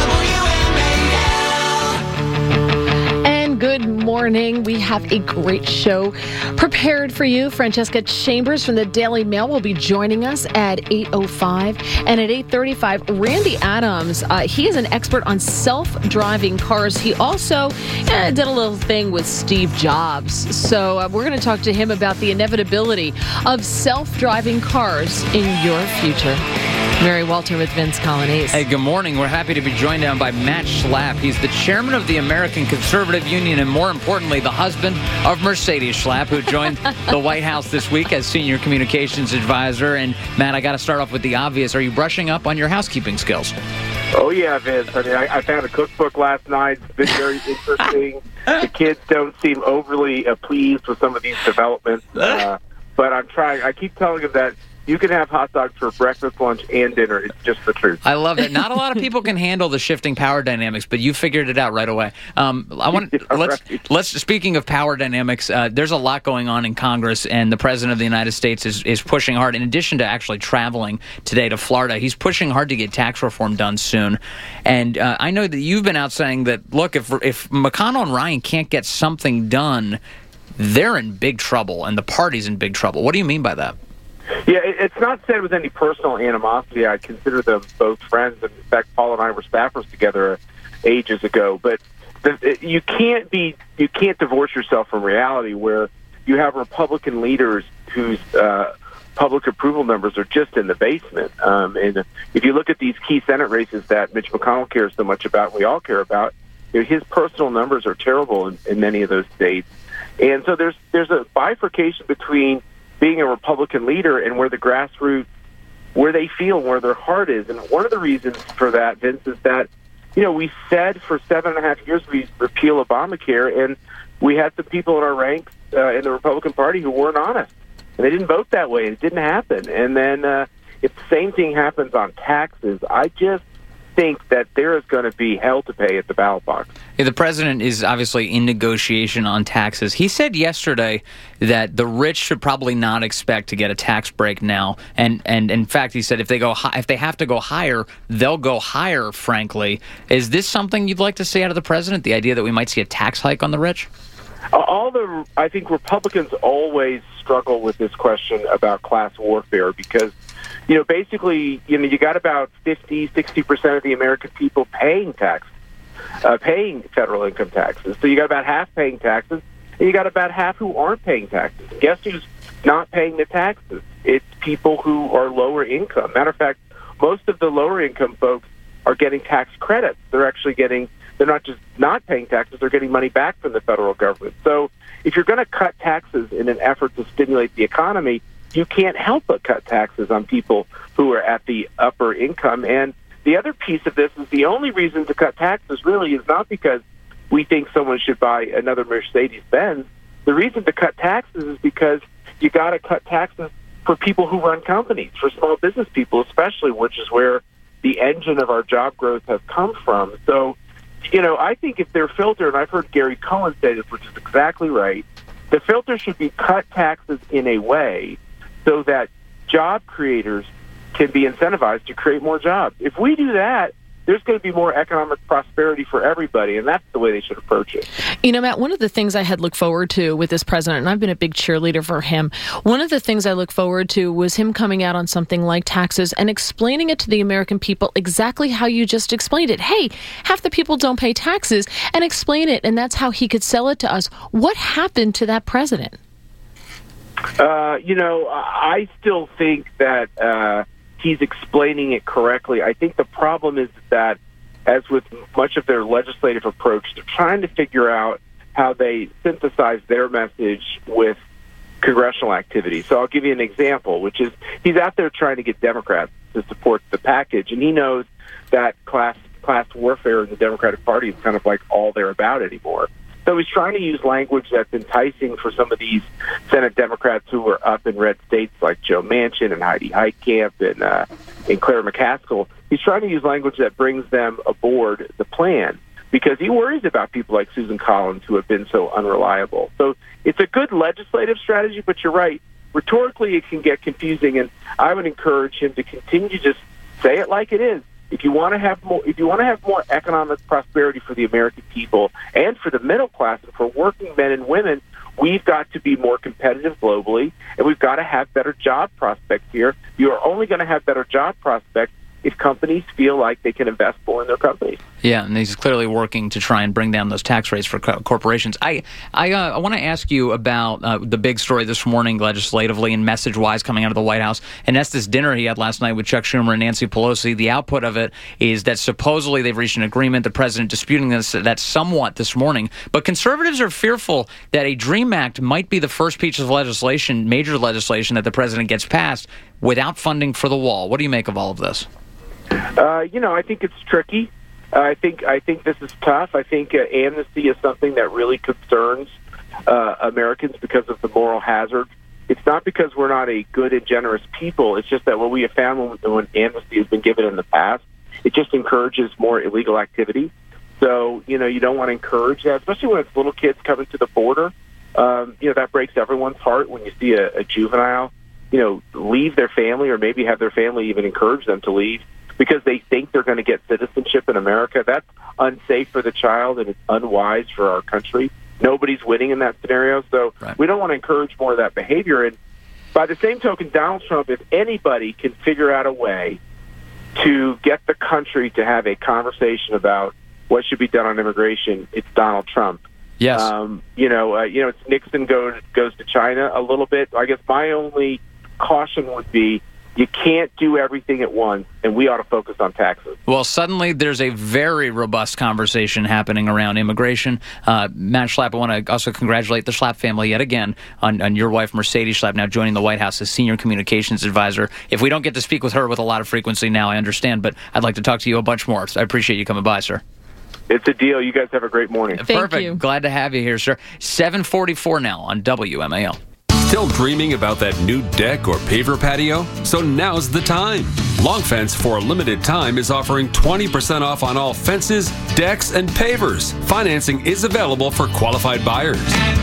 Good morning. We have a great show prepared for you. Francesca Chambers from the Daily Mail will be joining us at 8:05. And at 8:35, Randy Adams, he is an expert on self-driving cars. He also did a little thing with Steve Jobs. So we're going to talk to him about the inevitability of self-driving cars in your future. Mary Walter with Vince Colonnese. Hey, good morning. We're happy to be joined now by Matt Schlapp. He's the chairman of the American Conservative Union and, more importantly, the husband of Mercedes Schlapp, who joined the White House this week as senior communications advisor. And, Matt, I got to start off with the obvious. Are you brushing up on your housekeeping skills? Oh, yeah, Vince. I mean, I found a cookbook last night. It's been very interesting. The kids don't seem overly pleased with some of these developments. But I'm trying. I keep telling them that you can have hot dogs for breakfast, lunch, and dinner. It's just the truth. I love it. Not a lot of people can handle the shifting power dynamics, but you figured it out right away. Speaking of power dynamics, there's a lot going on in Congress, and the President of the United States is pushing hard. In addition to actually traveling today to Florida, he's pushing hard to get tax reform done soon. And I know that you've been out saying that, look, if McConnell and Ryan can't get something done, they're in big trouble, and the party's in big trouble. What do you mean by that? Yeah, it's not said with any personal animosity. I consider them both friends. In fact, Paul and I were staffers together ages ago. But you can't divorce yourself from reality, where you have Republican leaders whose public approval numbers are just in the basement. And if you look at these key Senate races that Mitch McConnell cares so much about, we all care about, his personal numbers are terrible in many of those states. And so there's a bifurcation between being a Republican leader and where the grassroots, where they feel, where their heart is. And one of the reasons for that, Vince, is that, we said for 7.5 years we'd repeal Obamacare, and we had some people in our ranks in the Republican Party who weren't honest. And they didn't vote that way. It didn't happen. And then if the same thing happens on taxes, I just think that there is going to be hell to pay at the ballot box. Yeah, the president is obviously in negotiation on taxes. He said yesterday that the rich should probably not expect to get a tax break now, and in fact, he said if they have to go higher, they'll go higher. Frankly, is this something you'd like to see out of the president? The idea that we might see a tax hike on the rich? I think Republicans always struggle with this question about class warfare because, basically, you got about 50-60% of the American people paying taxes, paying federal income taxes. So you got about half paying taxes, and you got about half who aren't paying taxes. Guess who's not paying the taxes? It's people who are lower income. Matter of fact, most of the lower income folks are getting tax credits. They're not just not paying taxes, they're getting money back from the federal government. So if you're going to cut taxes in an effort to stimulate the economy, you can't help but cut taxes on people who are at the upper income. And the other piece of this is the only reason to cut taxes really is not because we think someone should buy another Mercedes-Benz. The reason to cut taxes is because you got to cut taxes for people who run companies, for small business people especially, which is where the engine of our job growth has come from. So, I think if their filter, and I've heard Gary Cohen say this, which is exactly right, the filter should be cut taxes in a way so that job creators can be incentivized to create more jobs. If we do that, there's going to be more economic prosperity for everybody, and that's the way they should approach it. Matt, one of the things I had looked forward to with this president, and I've been a big cheerleader for him, one of the things I look forward to was him coming out on something like taxes and explaining it to the American people exactly how you just explained it. Hey, half the people don't pay taxes, and explain it, and that's how he could sell it to us. What happened to that president? I still think that he's explaining it correctly. I think the problem is that, as with much of their legislative approach, they're trying to figure out how they synthesize their message with congressional activity. So I'll give you an example, which is he's out there trying to get Democrats to support the package, and he knows that class warfare in the Democratic Party is kind of like all they're about anymore. So he's trying to use language that's enticing for some of these Senate Democrats who are up in red states like Joe Manchin and Heidi Heitkamp and Claire McCaskill. He's trying to use language that brings them aboard the plan because he worries about people like Susan Collins who have been so unreliable. So it's a good legislative strategy, but you're right. Rhetorically, it can get confusing, and I would encourage him to continue to just say it like it is. If you want to have more economic prosperity for the American people and for the middle class and for working men and women, we've got to be more competitive globally, and we've got to have better job prospects here. You are only going to have better job prospects if companies feel like they can invest more in their companies. Yeah, and he's clearly working to try and bring down those tax rates for corporations. I want to ask you about the big story this morning legislatively and message-wise coming out of the White House, and that's this dinner he had last night with Chuck Schumer and Nancy Pelosi. The output of it is that supposedly they've reached an agreement, the president disputing that somewhat this morning, but conservatives are fearful that a DREAM Act might be the first piece of legislation, major legislation, that the president gets passed without funding for the wall. What do you make of all of this? I think it's tricky. I think this is tough. I think amnesty is something that really concerns Americans because of the moral hazard. It's not because we're not a good and generous people. It's just that what we have found when amnesty has been given in the past, it just encourages more illegal activity. So, you don't want to encourage that, especially when it's little kids coming to the border. That breaks everyone's heart when you see a juvenile, leave their family or maybe have their family even encourage them to leave because they think they're going to get citizenship in America. That's unsafe for the child, and it's unwise for our country. Nobody's winning in that scenario, so we don't want to encourage more of that behavior. And by the same token, Donald Trump, if anybody can figure out a way to get the country to have a conversation about what should be done on immigration, it's Donald Trump. Yes. It's Nixon goes to China a little bit. I guess my only caution would be You can't do everything at once, and we ought to focus on taxes. Well, suddenly there's a very robust conversation happening around immigration. Matt Schlapp, I want to also congratulate the Schlapp family yet again on your wife, Mercedes Schlapp, now joining the White House as Senior Communications Advisor. If we don't get to speak with her with a lot of frequency now, I understand, but I'd like to talk to you a bunch more. So I appreciate you coming by, sir. It's a deal. You guys have a great morning. Perfect. You. Glad to have you here, sir. 7:44 now on WMAL. Still dreaming about that new deck or paver patio? So now's the time. Long Fence, for a limited time, is offering 20% off on all fences, decks, and pavers. Financing is available for qualified buyers.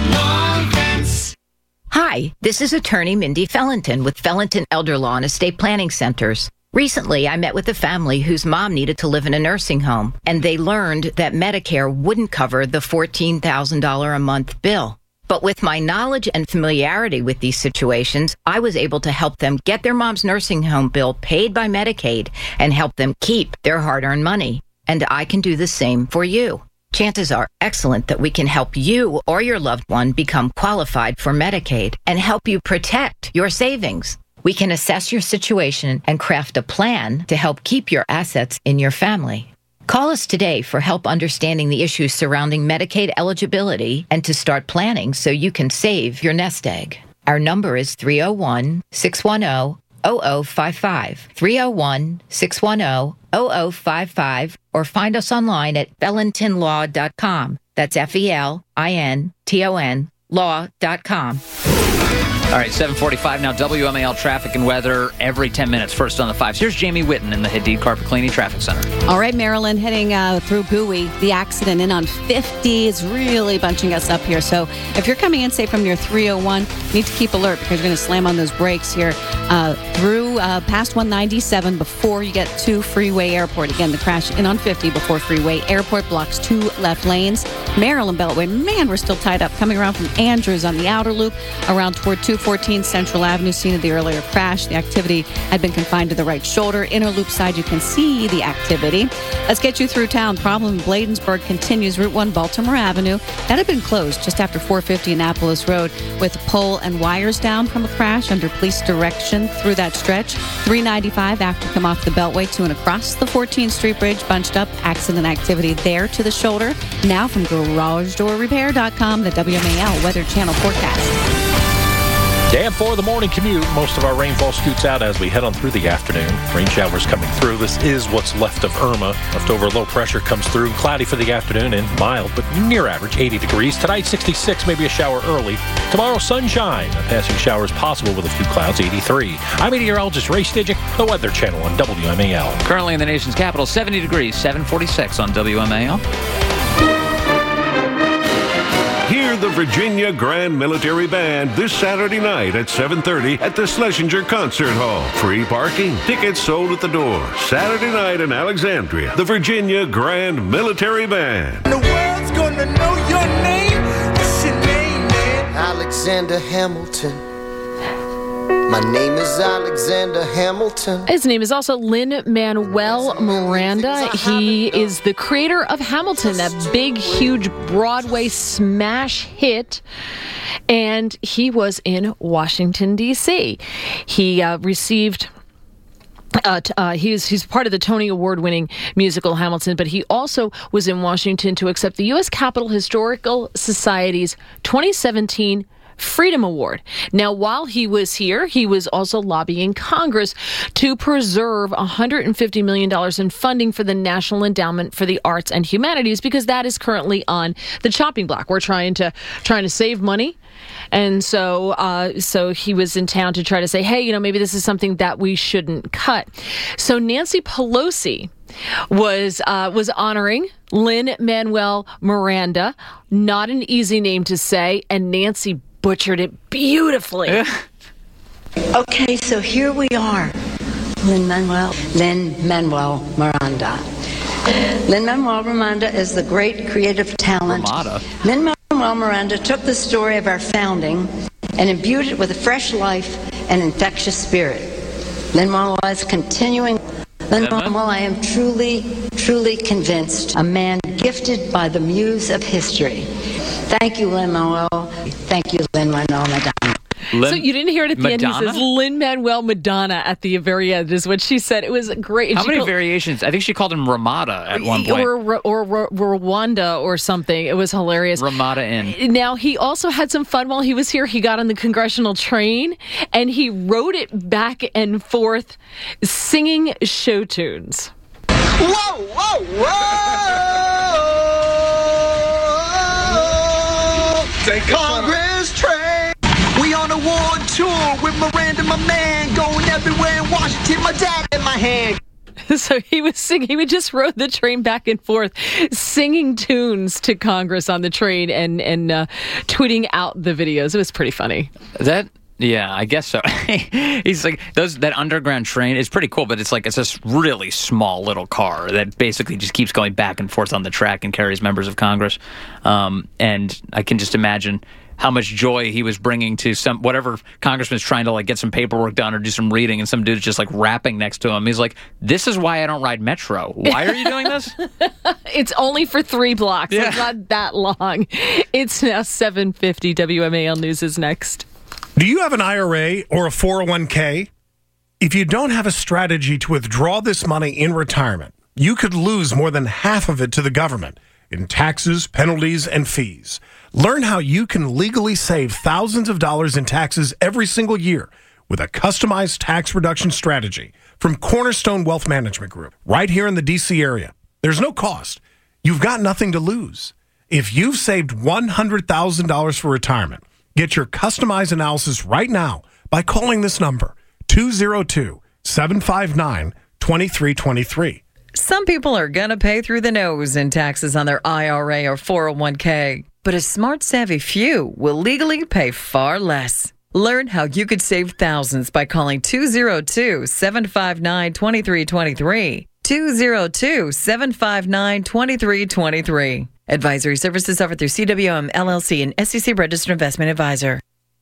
Hi, this is attorney Mindy Fellenton with Fellenton Elder Law and Estate Planning Centers. Recently, I met with a family whose mom needed to live in a nursing home, and they learned that Medicare wouldn't cover the $14,000 a month bill. But with my knowledge and familiarity with these situations, I was able to help them get their mom's nursing home bill paid by Medicaid and help them keep their hard-earned money. And I can do the same for you. Chances are excellent that we can help you or your loved one become qualified for Medicaid and help you protect your savings. We can assess your situation and craft a plan to help keep your assets in your family. Call us today for help understanding the issues surrounding Medicaid eligibility and to start planning so you can save your nest egg. Our number is 301-610-0055, 301-610-0055, or find us online at fellentonlaw.com. That's FELINTON law.com. All right, 7:45 now, WMAL traffic and weather every 10 minutes. First on the 5s. Here's Jamie Whitten in the Hadid Carpet Cleaning Traffic Center. All right, Maryland, heading through Bowie. The accident in on 50 is really bunching us up here. So if you're coming in, say, from near 301, you need to keep alert because you're going to slam on those brakes here through past 197 before you get to Freeway Airport. Again, the crash in on 50 before Freeway Airport blocks 2 left lanes. Maryland Beltway, man, we're still tied up. Coming around from Andrews on the outer loop, around toward 214 Central Avenue, scene of the earlier crash. The activity had been confined to the right shoulder. Inner loop side, you can see the activity. Let's get you through town. Problem in Bladensburg continues. Route 1 Baltimore Avenue. That had been closed just after 450 Annapolis Road with pole and wires down from a crash under police direction through that stretch. 395 after come off the Beltway to and across the 14th Street Bridge. Bunched up. Accident activity there to the shoulder. Now from GarageDoorRepair.com, the WMAL Weather Channel forecast. And for the morning commute, most of our rainfall scoots out as we head on through the afternoon. Rain showers coming through. This is what's left of Irma. Leftover low pressure comes through. Cloudy for the afternoon and mild, but near average, 80 degrees. Tonight, 66, maybe a shower early. Tomorrow, sunshine. A passing shower is possible with a few clouds, 83. I'm meteorologist Ray Stidgick, the Weather Channel on WMAL. Currently in the nation's capital, 70 degrees, 746 on WMAL. Hear the Virginia Grand Military Band this Saturday night at 7:30 at the Schlesinger Concert Hall. Free parking. Tickets sold at the door. Saturday night in Alexandria. The Virginia Grand Military Band. The world's gonna know your name. What's your name, man? Alexander Hamilton. My name is Alexander Hamilton. His name is also Lin-Manuel Miranda. He is the creator of Hamilton, that big, huge Broadway smash hit. And he was in Washington, D.C. He received... he's part of the Tony Award-winning musical Hamilton, but he also was in Washington to accept the U.S. Capitol Historical Society's 2017 Freedom Award. Now, while he was here, he was also lobbying Congress to preserve $150 million in funding for the National Endowment for the Arts and Humanities, because that is currently on the chopping block. We're trying to save money. And so he was in town to try to say, hey, maybe this is something that we shouldn't cut. So Nancy Pelosi was honoring Lin-Manuel Miranda. Not an easy name to say, and Nancy butchered it beautifully. Okay, so here we are. Lin-Manuel Miranda. Lin-Manuel Miranda is the great creative talent. Lin-Manuel Miranda took the story of our founding and imbued it with a fresh life and infectious spirit. Lin-Manuel is continuing. Lin-Manuel, I am truly convinced, a man gifted by the muse of history. Thank you, Lin-Manuel. Thank you, Lin-Manuel, Madame. So you didn't hear it at the end. He Madonna? says Lin-Manuel Madonna at the very end is what she said. It was great. How many variations? I think she called him Ramada at one point. Or Rwanda or something. It was hilarious. Ramada Inn. Now, he also had some fun while he was here. He got on the congressional train and he rode it back and forth singing show tunes. Whoa, whoa, whoa! Take Congress train. We on a war tour with Miranda, my man, going everywhere in Washington. My dad in my hand. So he was singing. He would just rode the train back and forth, singing tunes to Congress on the train and tweeting out the videos. It was pretty funny. Yeah, I guess so. He's like that underground train is pretty cool, but it's this really small little car that basically just keeps going back and forth on the track and carries members of Congress. And I can just imagine how much joy he was bringing to whatever congressman's trying to get some paperwork done or do some reading, and some dude's just rapping next to him. He's like, "This is why I don't ride Metro. Why are you doing this?" It's only for 3 blocks. Yeah. It's not that long. It's now 7:50. WMAL News is next. Do you have an IRA or a 401k? If you don't have a strategy to withdraw this money in retirement, you could lose more than half of it to the government in taxes, penalties, and fees. Learn how you can legally save thousands of dollars in taxes every single year with a customized tax reduction strategy from Cornerstone Wealth Management Group, right here in the D.C. area. There's no cost. You've got nothing to lose. If you've saved $100,000 for retirement, get your customized analysis right now by calling this number, 202-759-2323. Some people are going to pay through the nose in taxes on their IRA or 401k, but a smart, savvy few will legally pay far less. Learn how you could save thousands by calling 202-759-2323. 202-759-2323. Advisory services offered through CWM LLC, an SEC registered investment advisor.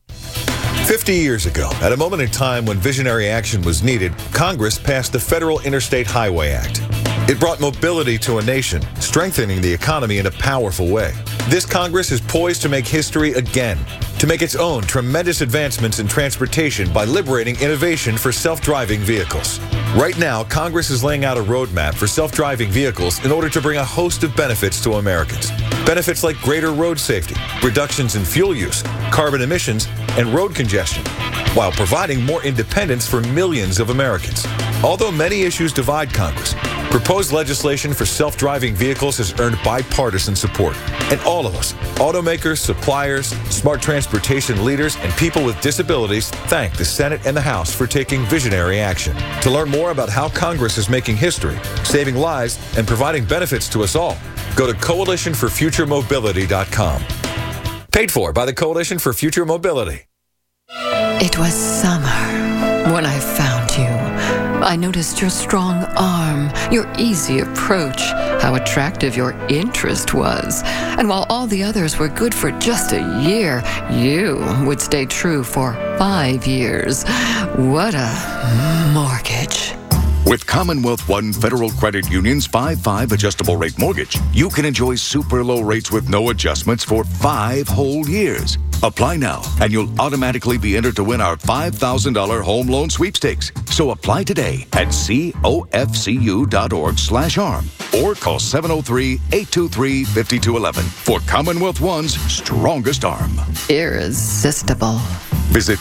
50 years ago, at a moment in time when visionary action was needed, Congress passed the Federal Interstate Highway Act. It brought mobility to a nation, strengthening the economy in a powerful way. This Congress is poised to make history again, to make its own tremendous advancements in transportation by liberating innovation for self-driving vehicles. Right now, Congress is laying out a roadmap for self-driving vehicles in order to bring a host of benefits to Americans. Benefits like greater road safety, reductions in fuel use, carbon emissions, and road congestion, while providing more independence for millions of Americans. Although many issues divide Congress, proposed legislation for self-driving vehicles has earned bipartisan support. And all of us, automakers, suppliers, smart transportation leaders, and people with disabilities, thank the Senate and the House for taking visionary action. To learn more about how Congress is making history, saving lives, and providing benefits to us all, go to coalitionforfuturemobility.com. Paid for by the Coalition for Future Mobility. It was summer when I found you. I noticed your strong arm, your easy approach, how attractive your interest was. And while all the others were good for just a year, you would stay true for 5 years. What a mortgage. With Commonwealth One Federal Credit Union's 5-5 adjustable rate mortgage, you can enjoy super low rates with no adjustments for 5 whole years. Apply now, and you'll automatically be entered to win our $5,000 home loan sweepstakes. So apply today at cofcu.org/arm or call 703-823-5211 for Commonwealth One's strongest arm. Irresistible. Visit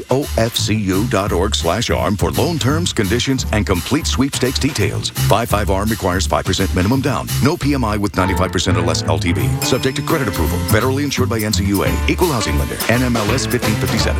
cofcu.org/arm for loan terms, conditions, and complete sweepstakes details. 5-5 ARM requires 5% minimum down. No PMI with 95% or less LTV. Subject to credit approval. Federally insured by NCUA. Equal housing lender. NMLS 1557.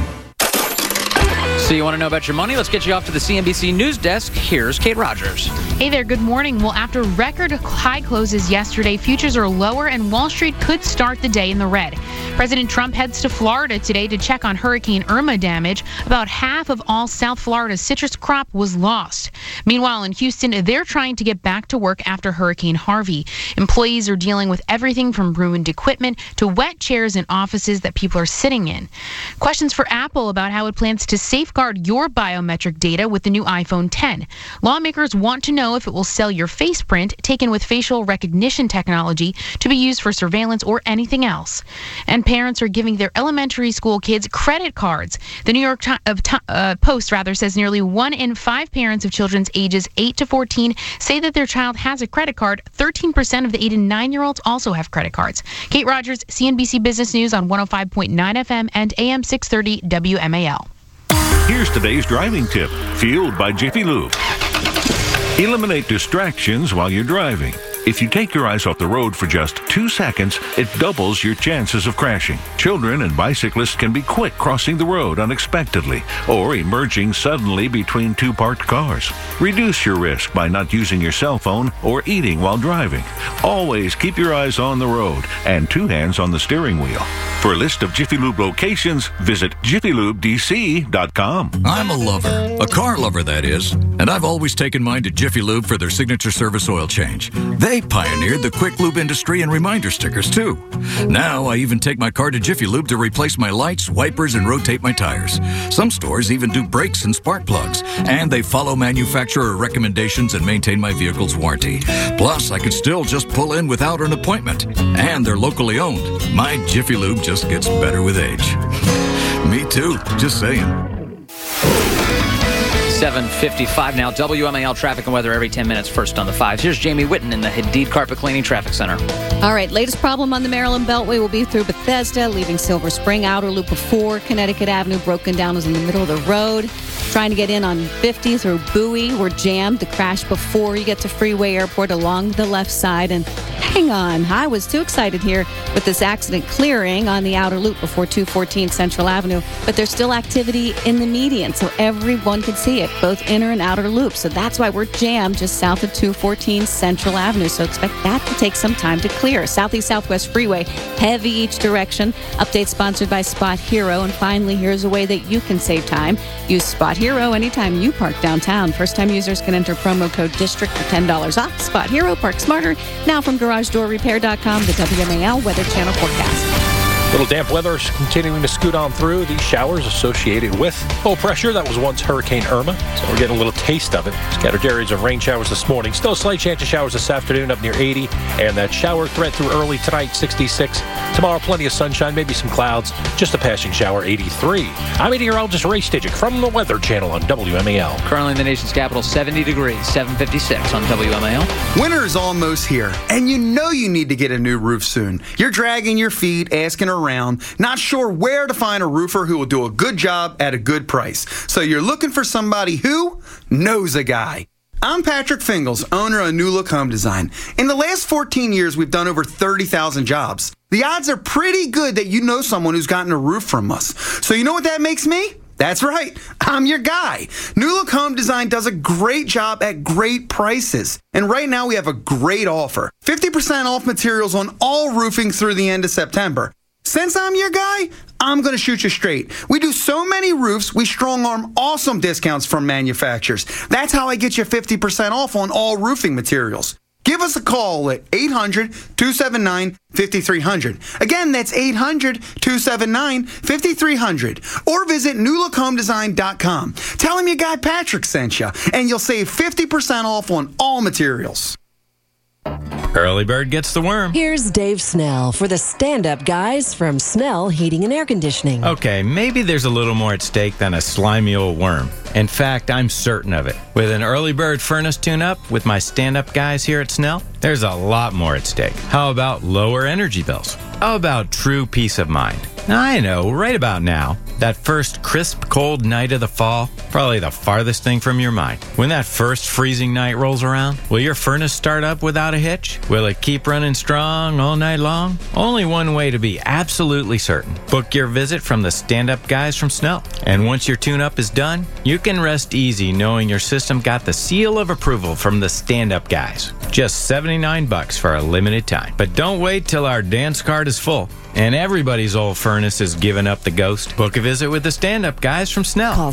So you want to know about your money? Let's get you off to the CNBC News Desk. Here's Kate Rogers. Hey there, good morning. Well, after record high closes yesterday, futures are lower and Wall Street could start the day in the red. President Trump heads to Florida today to check on Hurricane Irma damage. About half of all South Florida's citrus crop was lost. Meanwhile, in Houston, they're trying to get back to work after Hurricane Harvey. Employees are dealing with everything from ruined equipment to wet chairs in offices that people are sitting in. Questions for Apple about how it plans to safeguard safeguard your biometric data with the new iPhone 10. Lawmakers want to know if it will sell your face print taken with facial recognition technology to be used for surveillance or anything else. And parents are giving their elementary school kids credit cards. The New York Post says nearly 1 in 5 parents of children ages 8 to 14 say that their child has a credit card. 13% of the 8 and 9-year-olds also have credit cards. Kate Rogers, CNBC Business News on 105.9 FM and AM 630 WMAL. Here's today's driving tip, fueled by Jiffy Lube. Eliminate distractions while you're driving. If you take your eyes off the road for just 2 seconds, it doubles your chances of crashing. Children and bicyclists can be quick crossing the road unexpectedly or emerging suddenly between 2 parked cars. Reduce your risk by not using your cell phone or eating while driving. Always keep your eyes on the road and 2 hands on the steering wheel. For a list of Jiffy Lube locations, visit jiffylubedc.com. I'm a lover, a car lover that is, and I've always taken mine to Jiffy Lube for their signature service oil change. They pioneered the quick lube industry and reminder stickers, too. Now I even take my car to Jiffy Lube to replace my lights, wipers, and rotate my tires. Some stores even do brakes and spark plugs, and they follow manufacturer recommendations and maintain my vehicle's warranty. Plus, I can still just pull in without an appointment. And they're locally owned. My Jiffy Lube just gets better with age. Me too, just saying. 7:55 now. WMAL traffic and weather every 10 minutes. First on the 5s. Here's Jamie Whitten in the Hadid Carpet Cleaning Traffic Center. All right, latest problem on the Maryland Beltway will be through Bethesda, leaving Silver Spring. Outer loop before Connecticut Avenue broken down was in the middle of the road. Trying to get in on 50 through Bowie. We're jammed. The crash before you get to Freeway Airport along the left side. And hang on, I was too excited here with this accident clearing on the outer loop before 214 Central Avenue. But there's still activity in the median, so everyone can see it, both inner and outer loops. So that's why we're jammed just south of 214 Central Avenue. So expect that to take some time to clear. Southeast Southwest Freeway, heavy each direction. Update sponsored by Spot Hero. And finally, here's a way that you can save time. Use Spot Hero anytime you park downtown. First-time users can enter promo code DISTRICT for $10 off. Spot Hero, park smarter. Now from GarageDoorRepair.com, the WMAL Weather Channel forecast. Little damp weather is continuing to scoot on through. These showers associated with low pressure that was once Hurricane Irma. So we're getting a little taste of it. Scattered areas of rain showers this morning. Still a slight chance of showers this afternoon up near 80. And that shower threat through early tonight, 66. Tomorrow, plenty of sunshine, maybe some clouds. Just a passing shower, 83. I'm meteorologist Ray Stidgick from the Weather Channel on WMAL. Currently in the nation's capital, 70 degrees, 7:56 on WMAL. Winter is almost here, and you know you need to get a new roof soon. You're dragging your feet, asking around, not sure where to find a roofer who will do a good job at a good price. So you're looking for somebody who knows a guy. I'm Patrick Fingles, owner of New Look Home Design. In the last 14 years, we've done over 30,000 jobs. The odds are pretty good that you know someone who's gotten a roof from us. So you know what that makes me? That's right, I'm your guy. New Look Home Design does a great job at great prices. And right now we have a great offer. 50% off materials on all roofing through the end of September. Since I'm your guy, I'm going to shoot you straight. We do so many roofs, we strong-arm awesome discounts from manufacturers. That's how I get you 50% off on all roofing materials. Give us a call at 800-279-5300. Again, that's 800-279-5300. Or visit newlookhomedesign.com. Tell them your guy Patrick sent you, and you'll save 50% off on all materials. Early bird gets the worm. Here's Dave Snell for the stand-up guys from Snell Heating and Air Conditioning. Okay, maybe there's a little more at stake than a slimy old worm. In fact, I'm certain of it. With an early bird furnace tune-up with my stand-up guys here at Snell, there's a lot more at stake. How about lower energy bills? How about true peace of mind? I know, right about now, that first crisp, cold night of the fall, probably the farthest thing from your mind. When that first freezing night rolls around, will your furnace start up without a hitch? Will it keep running strong all night long? Only one way to be absolutely certain. Book your visit from the stand-up guys from Snell. And once your tune-up is done, you can rest easy knowing your system got the seal of approval from the stand-up guys. Just $79 for a limited time. But don't wait till our dance card is full and everybody's old furnace is giving up the ghost. Book a visit with the stand-up guys from Snell. Call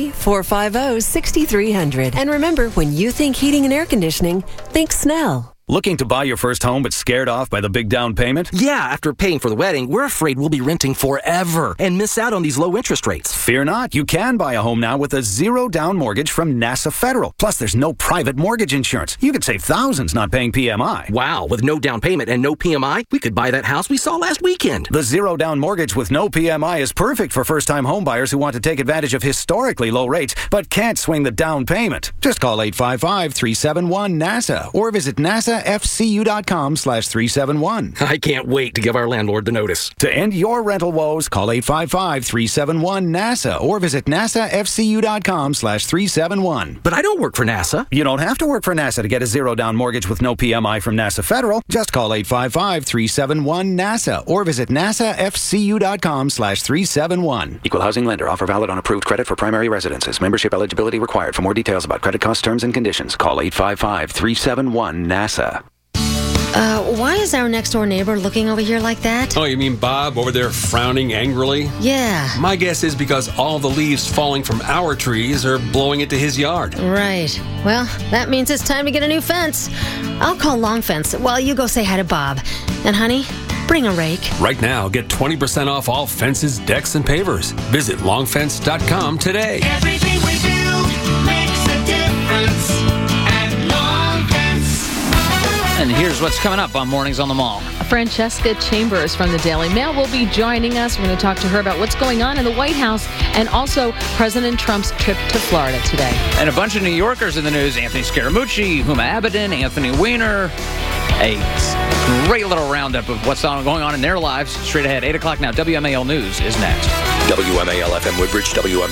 703-450-6300. And remember, when you think heating and air conditioning, think Snell. Looking to buy your first home but scared off by the big down payment? Yeah, after paying for the wedding, we're afraid we'll be renting forever and miss out on these low interest rates. Fear not. You can buy a home now with a zero down mortgage from NASA Federal. Plus, there's no private mortgage insurance. You could save thousands not paying PMI. Wow, with no down payment and no PMI, we could buy that house we saw last weekend. The zero down mortgage with no PMI is perfect for first-time home buyers who want to take advantage of historically low rates but can't swing the down payment. Just call 855-371-NASA or visit nasafcu.com/371. I can't wait to give our landlord the notice. To end your rental woes, call 855-371-NASA or visit nasafcu.com/371. But I don't work for NASA. You don't have to work for NASA to get a zero down mortgage with no PMI from NASA Federal. Just call 855-371-NASA or visit nasafcu.com/371. Equal housing lender. Offer valid on approved credit for primary residences. Membership eligibility required. For more details about credit cost terms and conditions, call 855-371-NASA. Why is our next door neighbor looking over here like that? Oh, you mean Bob over there frowning angrily? Yeah. My guess is because all the leaves falling from our trees are blowing into his yard. Right. Well, that means it's time to get a new fence. I'll call Long Fence while you go say hi to Bob. And honey, bring a rake. Right now, get 20% off all fences, decks, and pavers. Visit longfence.com today. Everything we do makes a difference at Long Fence. And here's what's coming up on Mornings on the Mall. Francesca Chambers from the Daily Mail will be joining us. We're going to talk to her about what's going on in the White House and also President Trump's trip to Florida today. And a bunch of New Yorkers in the news. Anthony Scaramucci, Huma Abedin, Anthony Weiner. A great little roundup of what's going on in their lives. Straight ahead, 8 o'clock now. WMAL News is next. WMAL FM Woodbridge, WMAL